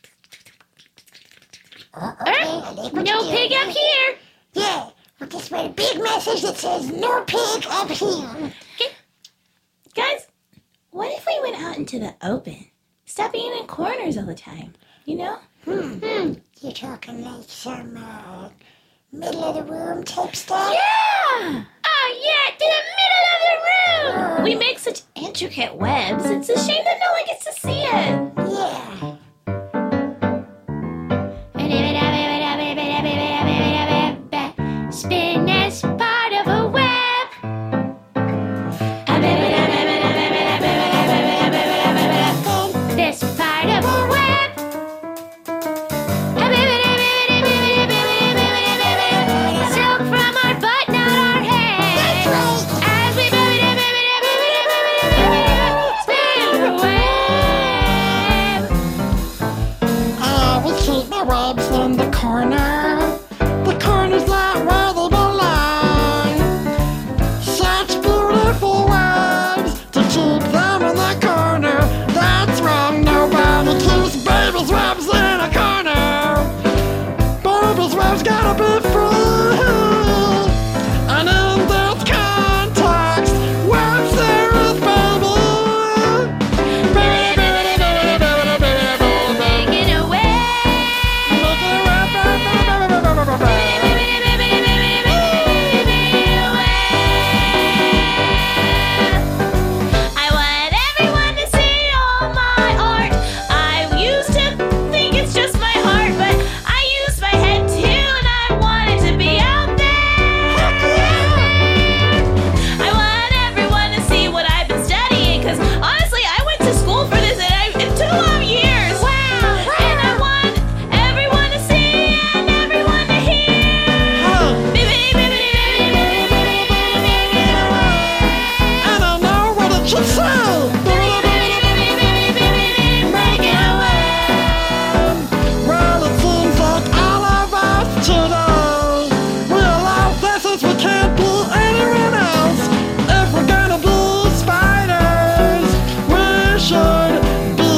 Oh, okay, I like what No you're pig doing. up here. Yeah. We'll just write a big message that says, no pig up here. Okay. Guys, what if we went out into the open? Stop being in corners all the time, you know? Hmm. hmm. You're talking like some, uh, middle of the room type stuff? Yeah! Oh, yeah, to the middle of the room! We make such intricate webs. It's a shame that no one gets to see it. Yeah. Spin as part of a web. This part of a web. Silk from our butt, not our head. As we spin a web. Uh, we keep the webs in the corner. The corner's not where they belong. Such beautiful webs to keep them in the corner. That's wrong. Nobody keeps baby's webs in a corner. Baby's webs gotta be free. And in this context, webs there is baby. Baby, baby, baby, baby, baby, baby, baby. Making a web. I want everyone to see all my art. I used to think it's just my heart, but I use my head too, and I want it to be out there. I want everyone to see what I've been studying, because honestly, I went to school for this, and I, in two long years. Wow! And I want everyone to see and everyone to hear. I don't know what it should say. Well, it seems like all of us today realize this is we can't be anyone else. If we're gonna be spiders, we should be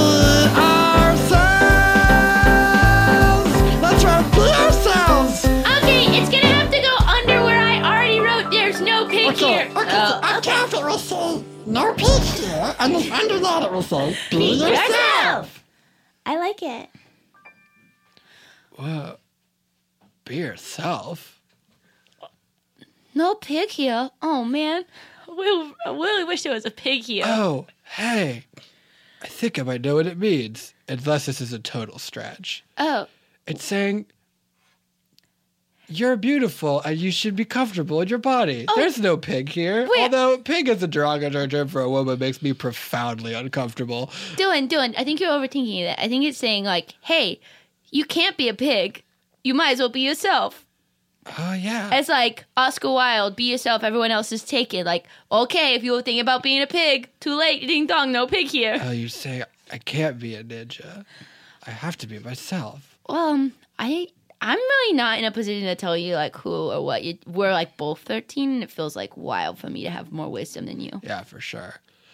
ourselves. That's right, be ourselves. Okay, it's gonna have to go under where I already wrote there's no pig here. Okay, on top it will say no pig here, and then under that it will say be yourself. I like it. Whoa. Be yourself? No pig here. Oh, man. I really, I really wish there was a pig here. Oh, hey. I think I might know what it means. Unless this is a total stretch. Oh. It's saying you're beautiful and you should be comfortable in your body. Oh. There's no pig here. Wait. Although pig as a derogatory term for a woman makes me profoundly uncomfortable. Dylan, Dylan, I think you're overthinking it. I think it's saying, like, hey, you can't be a pig. You might as well be yourself. Oh, yeah. It's like Oscar Wilde, be yourself, everyone else is taken. Like, okay, if you were thinking about being a pig, too late, ding dong, no pig here. Oh, you say I can't be a ninja. I have to be myself. Well, um, I, I'm really not in a position to tell you, like, who or what. You, we're, like, both thirteen, and it feels, like, wild for me to have more wisdom than you. Yeah, for sure.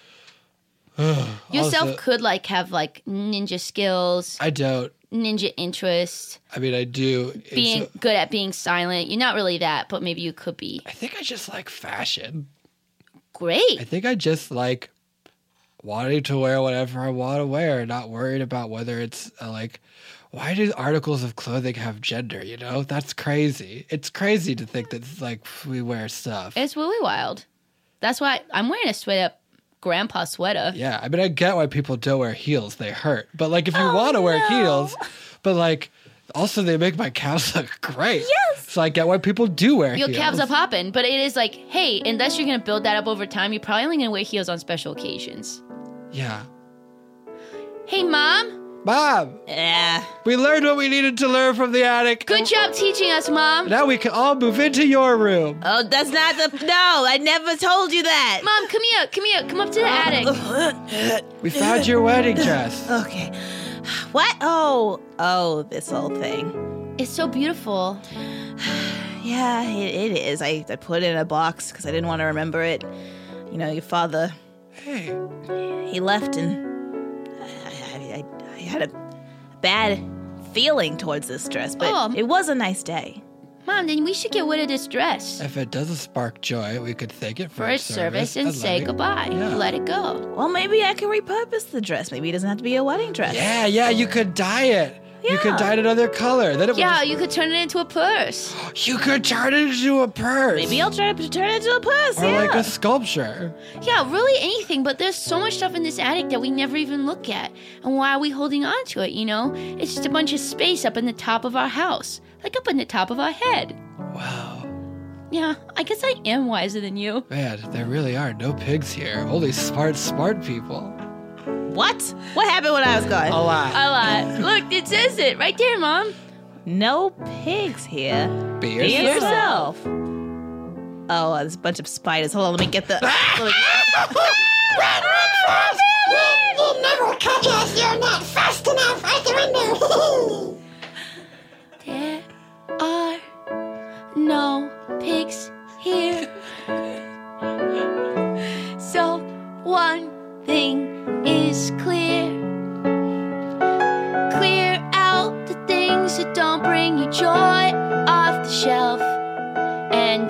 Yourself Also, could, like, have, like, ninja skills, I don't. ninja interests, I mean, I do. It's being a- good at being silent. You're not really that, but maybe you could be. I think I just like fashion. Great. I think I just like wanting to wear whatever I want to wear, not worried about whether it's uh, like, why do articles of clothing have gender? You know, that's crazy. It's crazy to think that it's like we wear stuff. It's really wild. That's why I'm wearing a straight up grandpa sweater. Yeah, I mean, I get why people don't wear heels. They hurt. But like, if you Oh, want to wear no. heels, but like, also they make my calves look great. Yes. So I get why people do wear Your heels. calves are popping, but it is like, hey, unless you're gonna build that up over time, you're probably only gonna wear heels on special occasions. Yeah. Hey, mom. Mom, Yeah. we learned what we needed to learn from the attic. Good job teaching us, mom. Now we can all move into your room. Oh, that's not the. No, I never told you that. Mom, come here, come here, come up to the attic. We found your wedding dress. Okay. What? Oh, oh, this whole thing. It's so beautiful. Yeah, it, it is. I, I put it in a box because I didn't want to remember it. You know, your father, Hey, he left, and I, I, I, I had a bad feeling towards this dress, but Oh. it was a nice day. Mom, then we should get rid of this dress if it doesn't spark joy, we could thank it for, for its service and let say it- goodbye. Yeah. Let it go. Well, maybe I can repurpose the dress. Maybe it doesn't have to be a wedding dress. Yeah, yeah, you could dye it. You could Yeah. dye it another color. Then it would Yeah, just- you could turn it into a purse. you could turn it into a purse. Maybe I'll try to turn it into a purse. or yeah. like a sculpture. Yeah, really anything, but there's so much stuff in this attic that we never even look at. And why are we holding on to it, you know? It's just a bunch of space up in the top of our house. Like up in the top of our head. Wow. Yeah, I guess I am wiser than you. Man, there really are no pigs here. Only smart, smart people. What? What happened when I was gone? A lot. A lot. Look, it says it right there, Mom. No pigs here. Be Be yourself. yourself. Oh, there's a bunch of spiders. Hold on, let me get the. let me- Run, run fast! You never catch us, you're not fast enough out the window. There are no pigs here. So one thing is clear. Clear out the things that don't bring you joy off the shelf and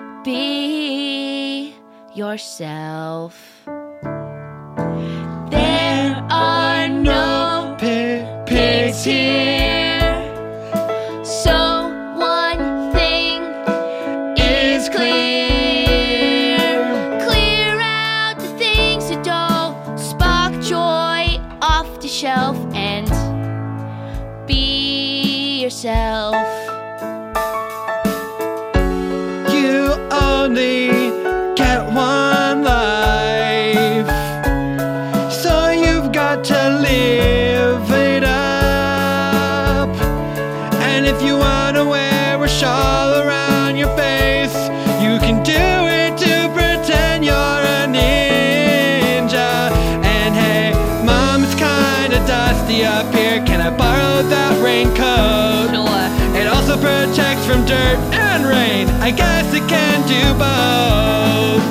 be yourself. There are no Pig, pigs here. So one thing is clear. Clear out the things that don't spark joy off the shelf and be yourself. You only get one life, so you've got to live it up. And if you want to wear a shawl around your face, you can do it to pretend you're a ninja. And hey, Mom, it's kinda dusty up here. Can I borrow that raincoat? Sure. It also protects from dirt and rain. I guess it can do both.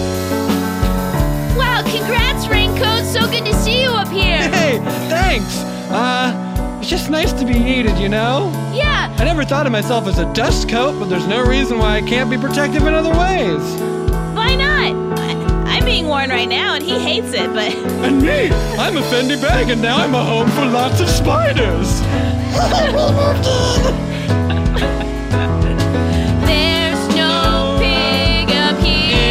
Wow, congrats, Raincoat. So good to see you up here. Hey, thanks. Uh, it's just nice to be needed, you know? Yeah, I never thought of myself as a dust coat, but there's no reason why I can't be protective in other ways. Why not? I, I'm being worn right now, and he hates it, but. And me, I'm a Fendi bag, and now I'm a home for lots of spiders. We moved in. there's no pig up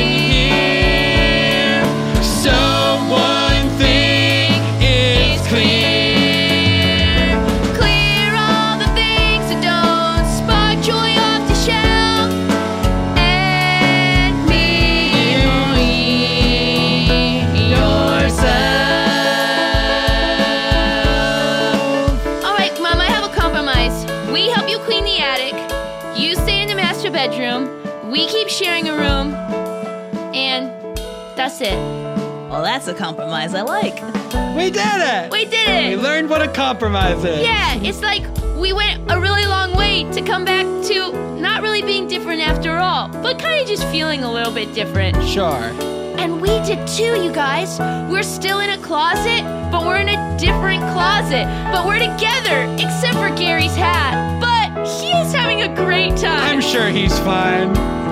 here. So one thing is clear. Clear all the things that don't spark joy off the shelf and be yourself. All right, Mom, I have a compromise. We help you bedroom. We keep sharing a room. And that's it. Well, that's a compromise I like. We did it! We did it! We learned what a compromise is. Yeah, it's like we went a really long way to come back to not really being different after all, but kind of just feeling a little bit different. Sure. And we did too, you guys. We're still in a closet, but we're in a different closet. But we're together, except for Gary's hat. But he is having a great time. I'm sure he's fine.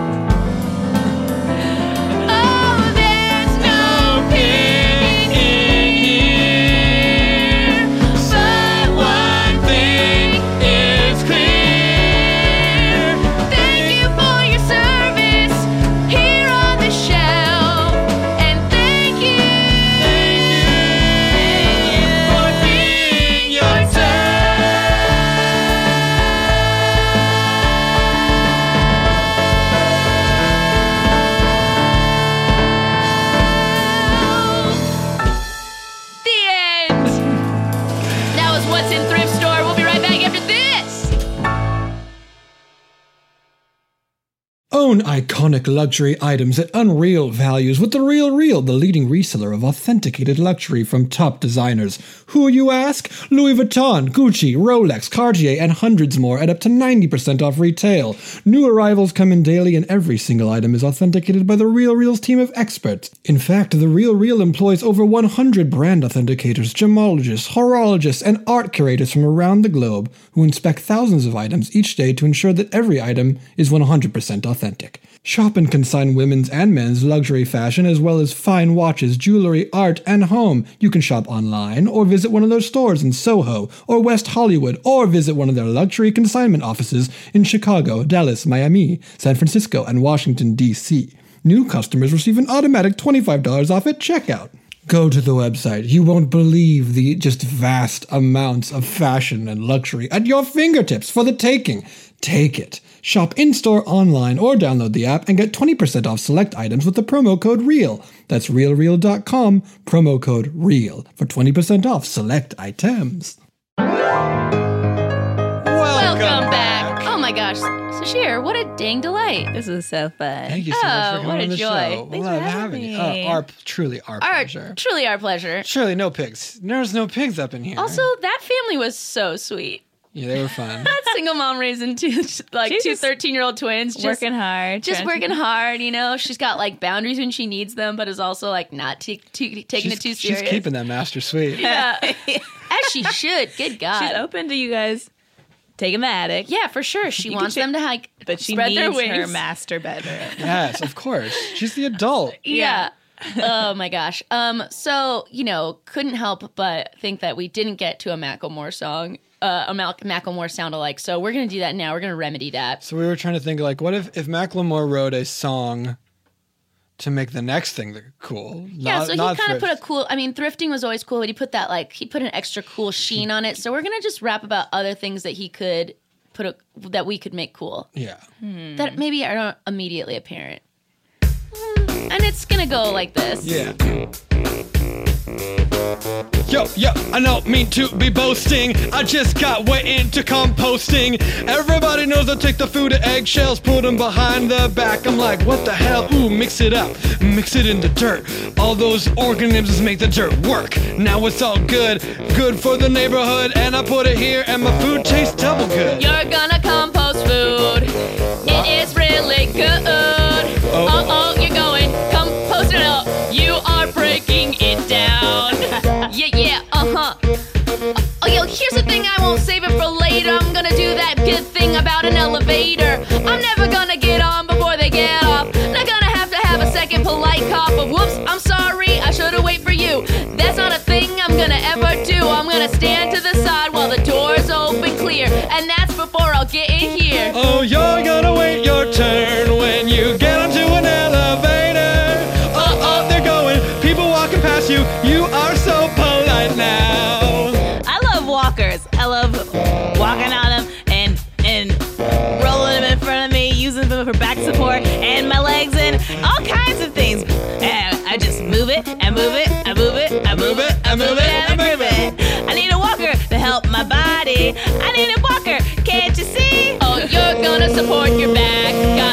Oh, there's no pig in here. But one thing is clear. Thank you for your service here on the shelf. And thank you, thank you for being yourself. The end. That was What's in Thrift Store. We'll be right back after this. Own iconic luxury items at unreal values with The Real Real, the leading reseller of authenticated luxury from top designers. Who, you ask? Louis Vuitton, Gucci, Rolex, Cartier, and hundreds more at up to ninety percent off retail. New arrivals come in daily and every single item is authenticated by The Real Real's team of experts. In fact, The Real Real employs over one hundred brand authenticators, gemologists, horologists, and art curators from around the globe who inspect thousands of items each day to ensure that every item is one hundred percent authentic. Shop and consign women's and men's luxury fashion as well as fine watches, jewelry, art, and home. You can shop online or visit one of their stores in Soho or West Hollywood or visit one of their luxury consignment offices in Chicago, Dallas, Miami, San Francisco, and Washington, D C New customers receive an automatic twenty-five dollars off at checkout. Go to the website. You won't believe the just vast amounts of fashion and luxury at your fingertips for the taking. Take it. Shop in-store, online, or download the app and get twenty percent off select items with the promo code REAL. That's real real dot com, promo code REAL for twenty percent off select items. Welcome back. Oh my gosh. Sashir, what a dang delight. This is so fun. Thank you so much Oh, for coming what a on the joy. show. Thanks Love for having having you. me. Uh, our, truly our, Our, pleasure. truly our pleasure. Surely no pigs. There's no pigs up in here. Also, that family was so sweet. Yeah, they were fun. That single mom raising two like She's two just thirteen-year-old twins. Just, working hard. Just trying to- working hard, you know. She's got like boundaries when she needs them, but is also like not t- t- taking she's, it too serious. She's keeping that master sweet. Yeah. As she should. Good God. She's open to you guys taking the attic. Yeah, for sure. She You wants can them to like But she spread needs their wings. her master bedroom. Yes, of course. She's the adult. Yeah. Oh my gosh. Um. So you know, couldn't help but think that we didn't get to a Macklemore song, uh, a Mal- Macklemore sound alike. So we're gonna do that now. We're gonna remedy that. So we were trying to think, like, what if, if Macklemore wrote a song to make the next thing that cool? Yeah. Not- So he not kind of put a thrift. cool. I mean, thrifting was always cool, but he put that like he put an extra cool sheen on it. So we're gonna just rap about other things that he could put a, that we could make cool Yeah. that maybe aren't immediately apparent. And it's gonna go like this. Yeah. Yo, yo, I don't mean to be boasting. I just got way into composting. Everybody knows I take the food to eggshells, put them behind the back. I'm like, what the hell? Ooh, mix it up, mix it in the dirt. All those organisms make the dirt work. Now it's all good, good for the neighborhood. And I put it here, and my food tastes double good. You're gonna compost food. It is really good. Oh. Oh, oh, you're going compost it up. You are breaking it down. Yeah, yeah, uh-huh. Oh, yo, here's the thing, I won't save it for later. I'm gonna do that good thing about an elevator. I'm never gonna get on before they get off. Not gonna have to have a second polite cough of whoops, I'm sorry, I should've waited for you. That's not a thing I'm gonna ever do. I'm gonna stand to the side while the doors open clear. And that's before I'll get in here. Oh, you're gonna wait your turn when you get onto an elevator. Oh, oh, they're going, people walking past you. You are so polite now. I love walkers. I love walking on them and and rolling them in front of me, using them for back support and my legs and all kinds of things. And I just move it, I move it, I move it, I move it, I move it, and I move it. I need a walker to help my body. I need a walker, can't you see? Oh, you're gonna support your back.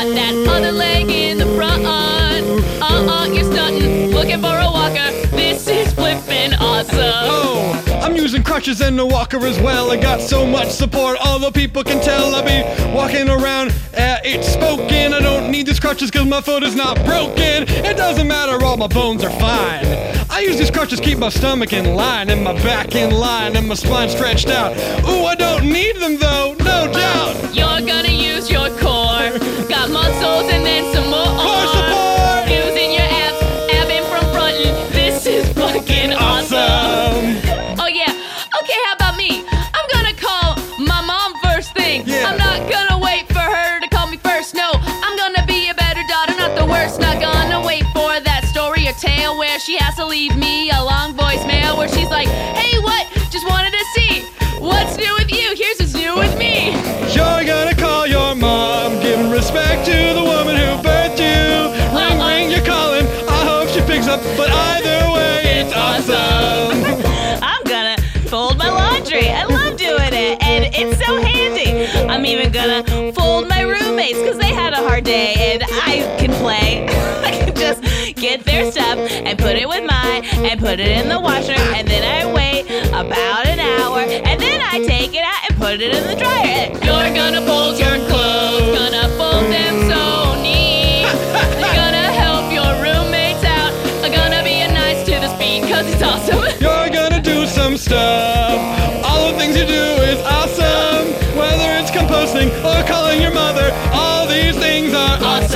using crutches and a walker as well. I got so much support, all the people can tell. I'll be walking around, uh, it's spoken. I don't need these crutches cause my foot is not broken. It doesn't matter, all my bones are fine. I use these crutches to keep my stomach in line, and my back in line, and my spine stretched out. Ooh, I don't need them though, no doubt. You're gonna use your core. Got muscles and then some more. Core support! Using your abs, abbing from frontin'. This is fucking awesome. Awesome. Oh yeah. Okay, how about me? I'm gonna call my mom first thing. Yeah. I'm not gonna wait for her to call me first. No, I'm gonna be a better daughter, not the worst. Not gonna wait for that story or tale where she has to leave me a long voicemail where she's like, hey, what? Just wanted to see. What's new with you? Here's what's new with me. You're gonna call your mom, giving respect to the woman who birthed you. Ring, Uh-uh. ring, you're calling. I hope she picks up, but either way, it's awesome. I'm gonna fold my laundry. I love doing it, and it's so handy. I'm even gonna fold my roommates because they had a hard day, and I can play. I can just get their stuff and put it with mine and put it in the washer, and then I wait about an hour, and then I take it out and put it in the dryer. You're gonna fold your clothes, gonna fold them so neat. You're gonna help your roommates out. I'm gonna be nice to this beat cause it's awesome. You're gonna do some stuff. All the things you do is awesome. Whether it's composting or calling your mother, all these things are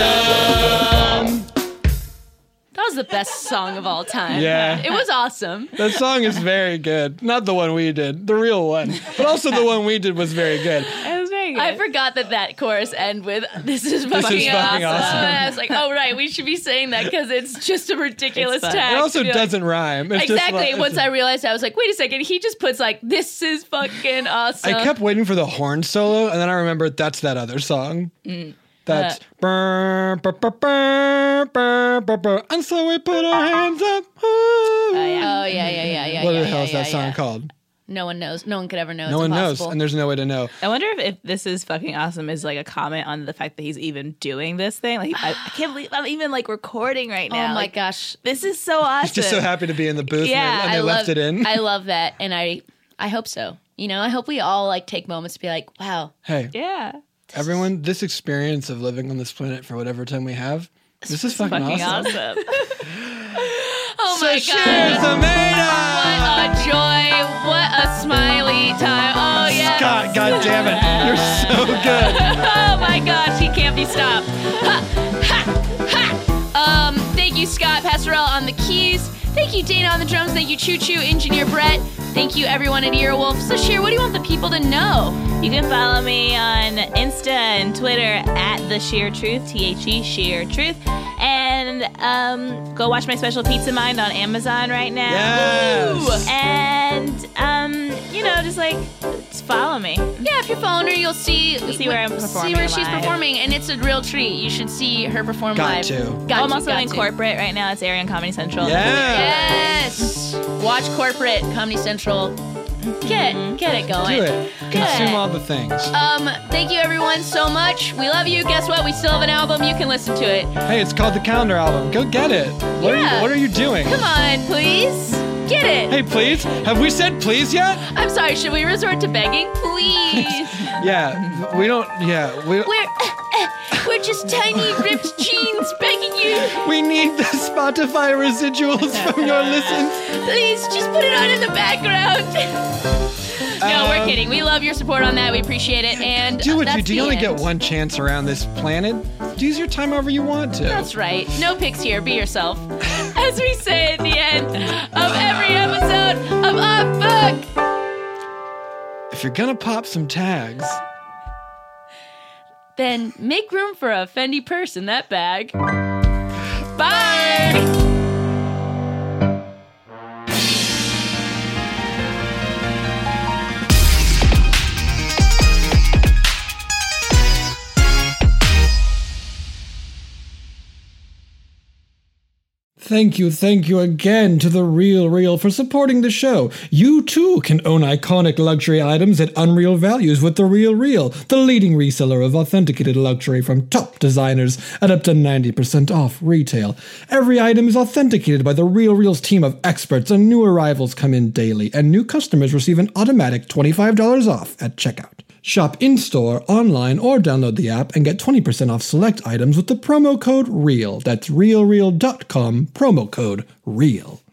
awesome. That was the best song of all time. Yeah. It was awesome. That song is very good. Not the one we did, the real one. But also the one we did was very good. It was very good. I forgot that that chorus end with "This is fucking, is fucking awesome." awesome. And I was like, "Oh right, we should be saying that because it's just a ridiculous It's fun. tag." It also to be like- doesn't rhyme. It's just exactly. like- Once I realized, I was like, "Wait a second." He just puts like, "This is fucking awesome." I kept waiting for the horn solo, and then I remembered that's that other song. That's brr, brr, brr, brr, brr, brr, brr. And so we put our hands up. Ooh. Oh yeah, yeah, yeah, yeah. What yeah, the hell yeah, is that yeah, song yeah. called? No one knows. No one could ever know. No it's one knows, impossible. and there's no way to know. I wonder if, if this is fucking awesome is like a comment on the fact that he's even doing this thing. Like I, I can't believe I'm even like recording right now. Oh my Like, gosh. this is so awesome. He's just so happy to be in the booth, Yeah, and they, and they I left love, it in. I love that, and I, I hope so. You know, I hope we all like take moments to be like, "Wow, Hey, Yeah. everyone, this experience of living on this planet for whatever time we have, this is fucking, Fucking awesome. awesome. oh So my cheers, god, Amanda! what a joy, what a smiley time." Oh yeah. God, God damn it, you're so good. Oh my gosh, he can't be stopped. Ha, ha, ha. Um, thank you, Scott Passerell on the keys. Thank you, Dana on the drums. Thank you, Choo Choo, Engineer Brett. Thank you, everyone at Earwolf. So, Sheer, what do you want the people to know? You can follow me on Insta and Twitter at The Sheer Truth, T H E, Sheer Truth. And um, go watch my special Pizza Mind on Amazon right now. Yes. And, um, you know, just like, just follow me. Yeah, if you phone her, you'll see, You'll see where I'm performing See where she's live. performing, and it's a real treat. You should see her perform Got live. to. Got Oh, I'm to, also got in to. corporate right now. It's airing on Comedy Central. Yeah. Yes. Watch Corporate, Comedy Central. Get it, get it going. Do it. Consume all the things. Um, thank you everyone so much. We love you. Guess what? We still have an album. You can listen to it. Hey, it's called the Calendar Album. Go get it. What, are, Yeah. you, what are you doing? Come on, please. Get it. Hey, please? Have we said please yet? I'm sorry, should we resort to begging? Please. Yeah, we don't, yeah. We, We're we're just tiny ripped jeans begging you. we need the Spotify residuals from your listens. Please just put it on in the background. No, we're Um, kidding. We love your support on that. We appreciate it. And Do what that's you do. You the only end. get one chance around this planet. Use your time however you want to. That's right. No pics here. Be yourself. As we say at the end of every episode of Off Book. If you're gonna pop some tags, Then make room for a Fendi purse in that bag. Bye! Thank you, thank you again to The Real Real for supporting the show. You too can own iconic luxury items at unreal values with The Real Real, the leading reseller of authenticated luxury from top designers at up to ninety percent off retail. Every item is authenticated by The Real Real's team of experts, and new arrivals come in daily, and new customers receive an automatic twenty-five dollars off at checkout. Shop in-store, online, or download the app and get twenty percent off select items with the promo code REAL. That's real real dot com, promo code REAL.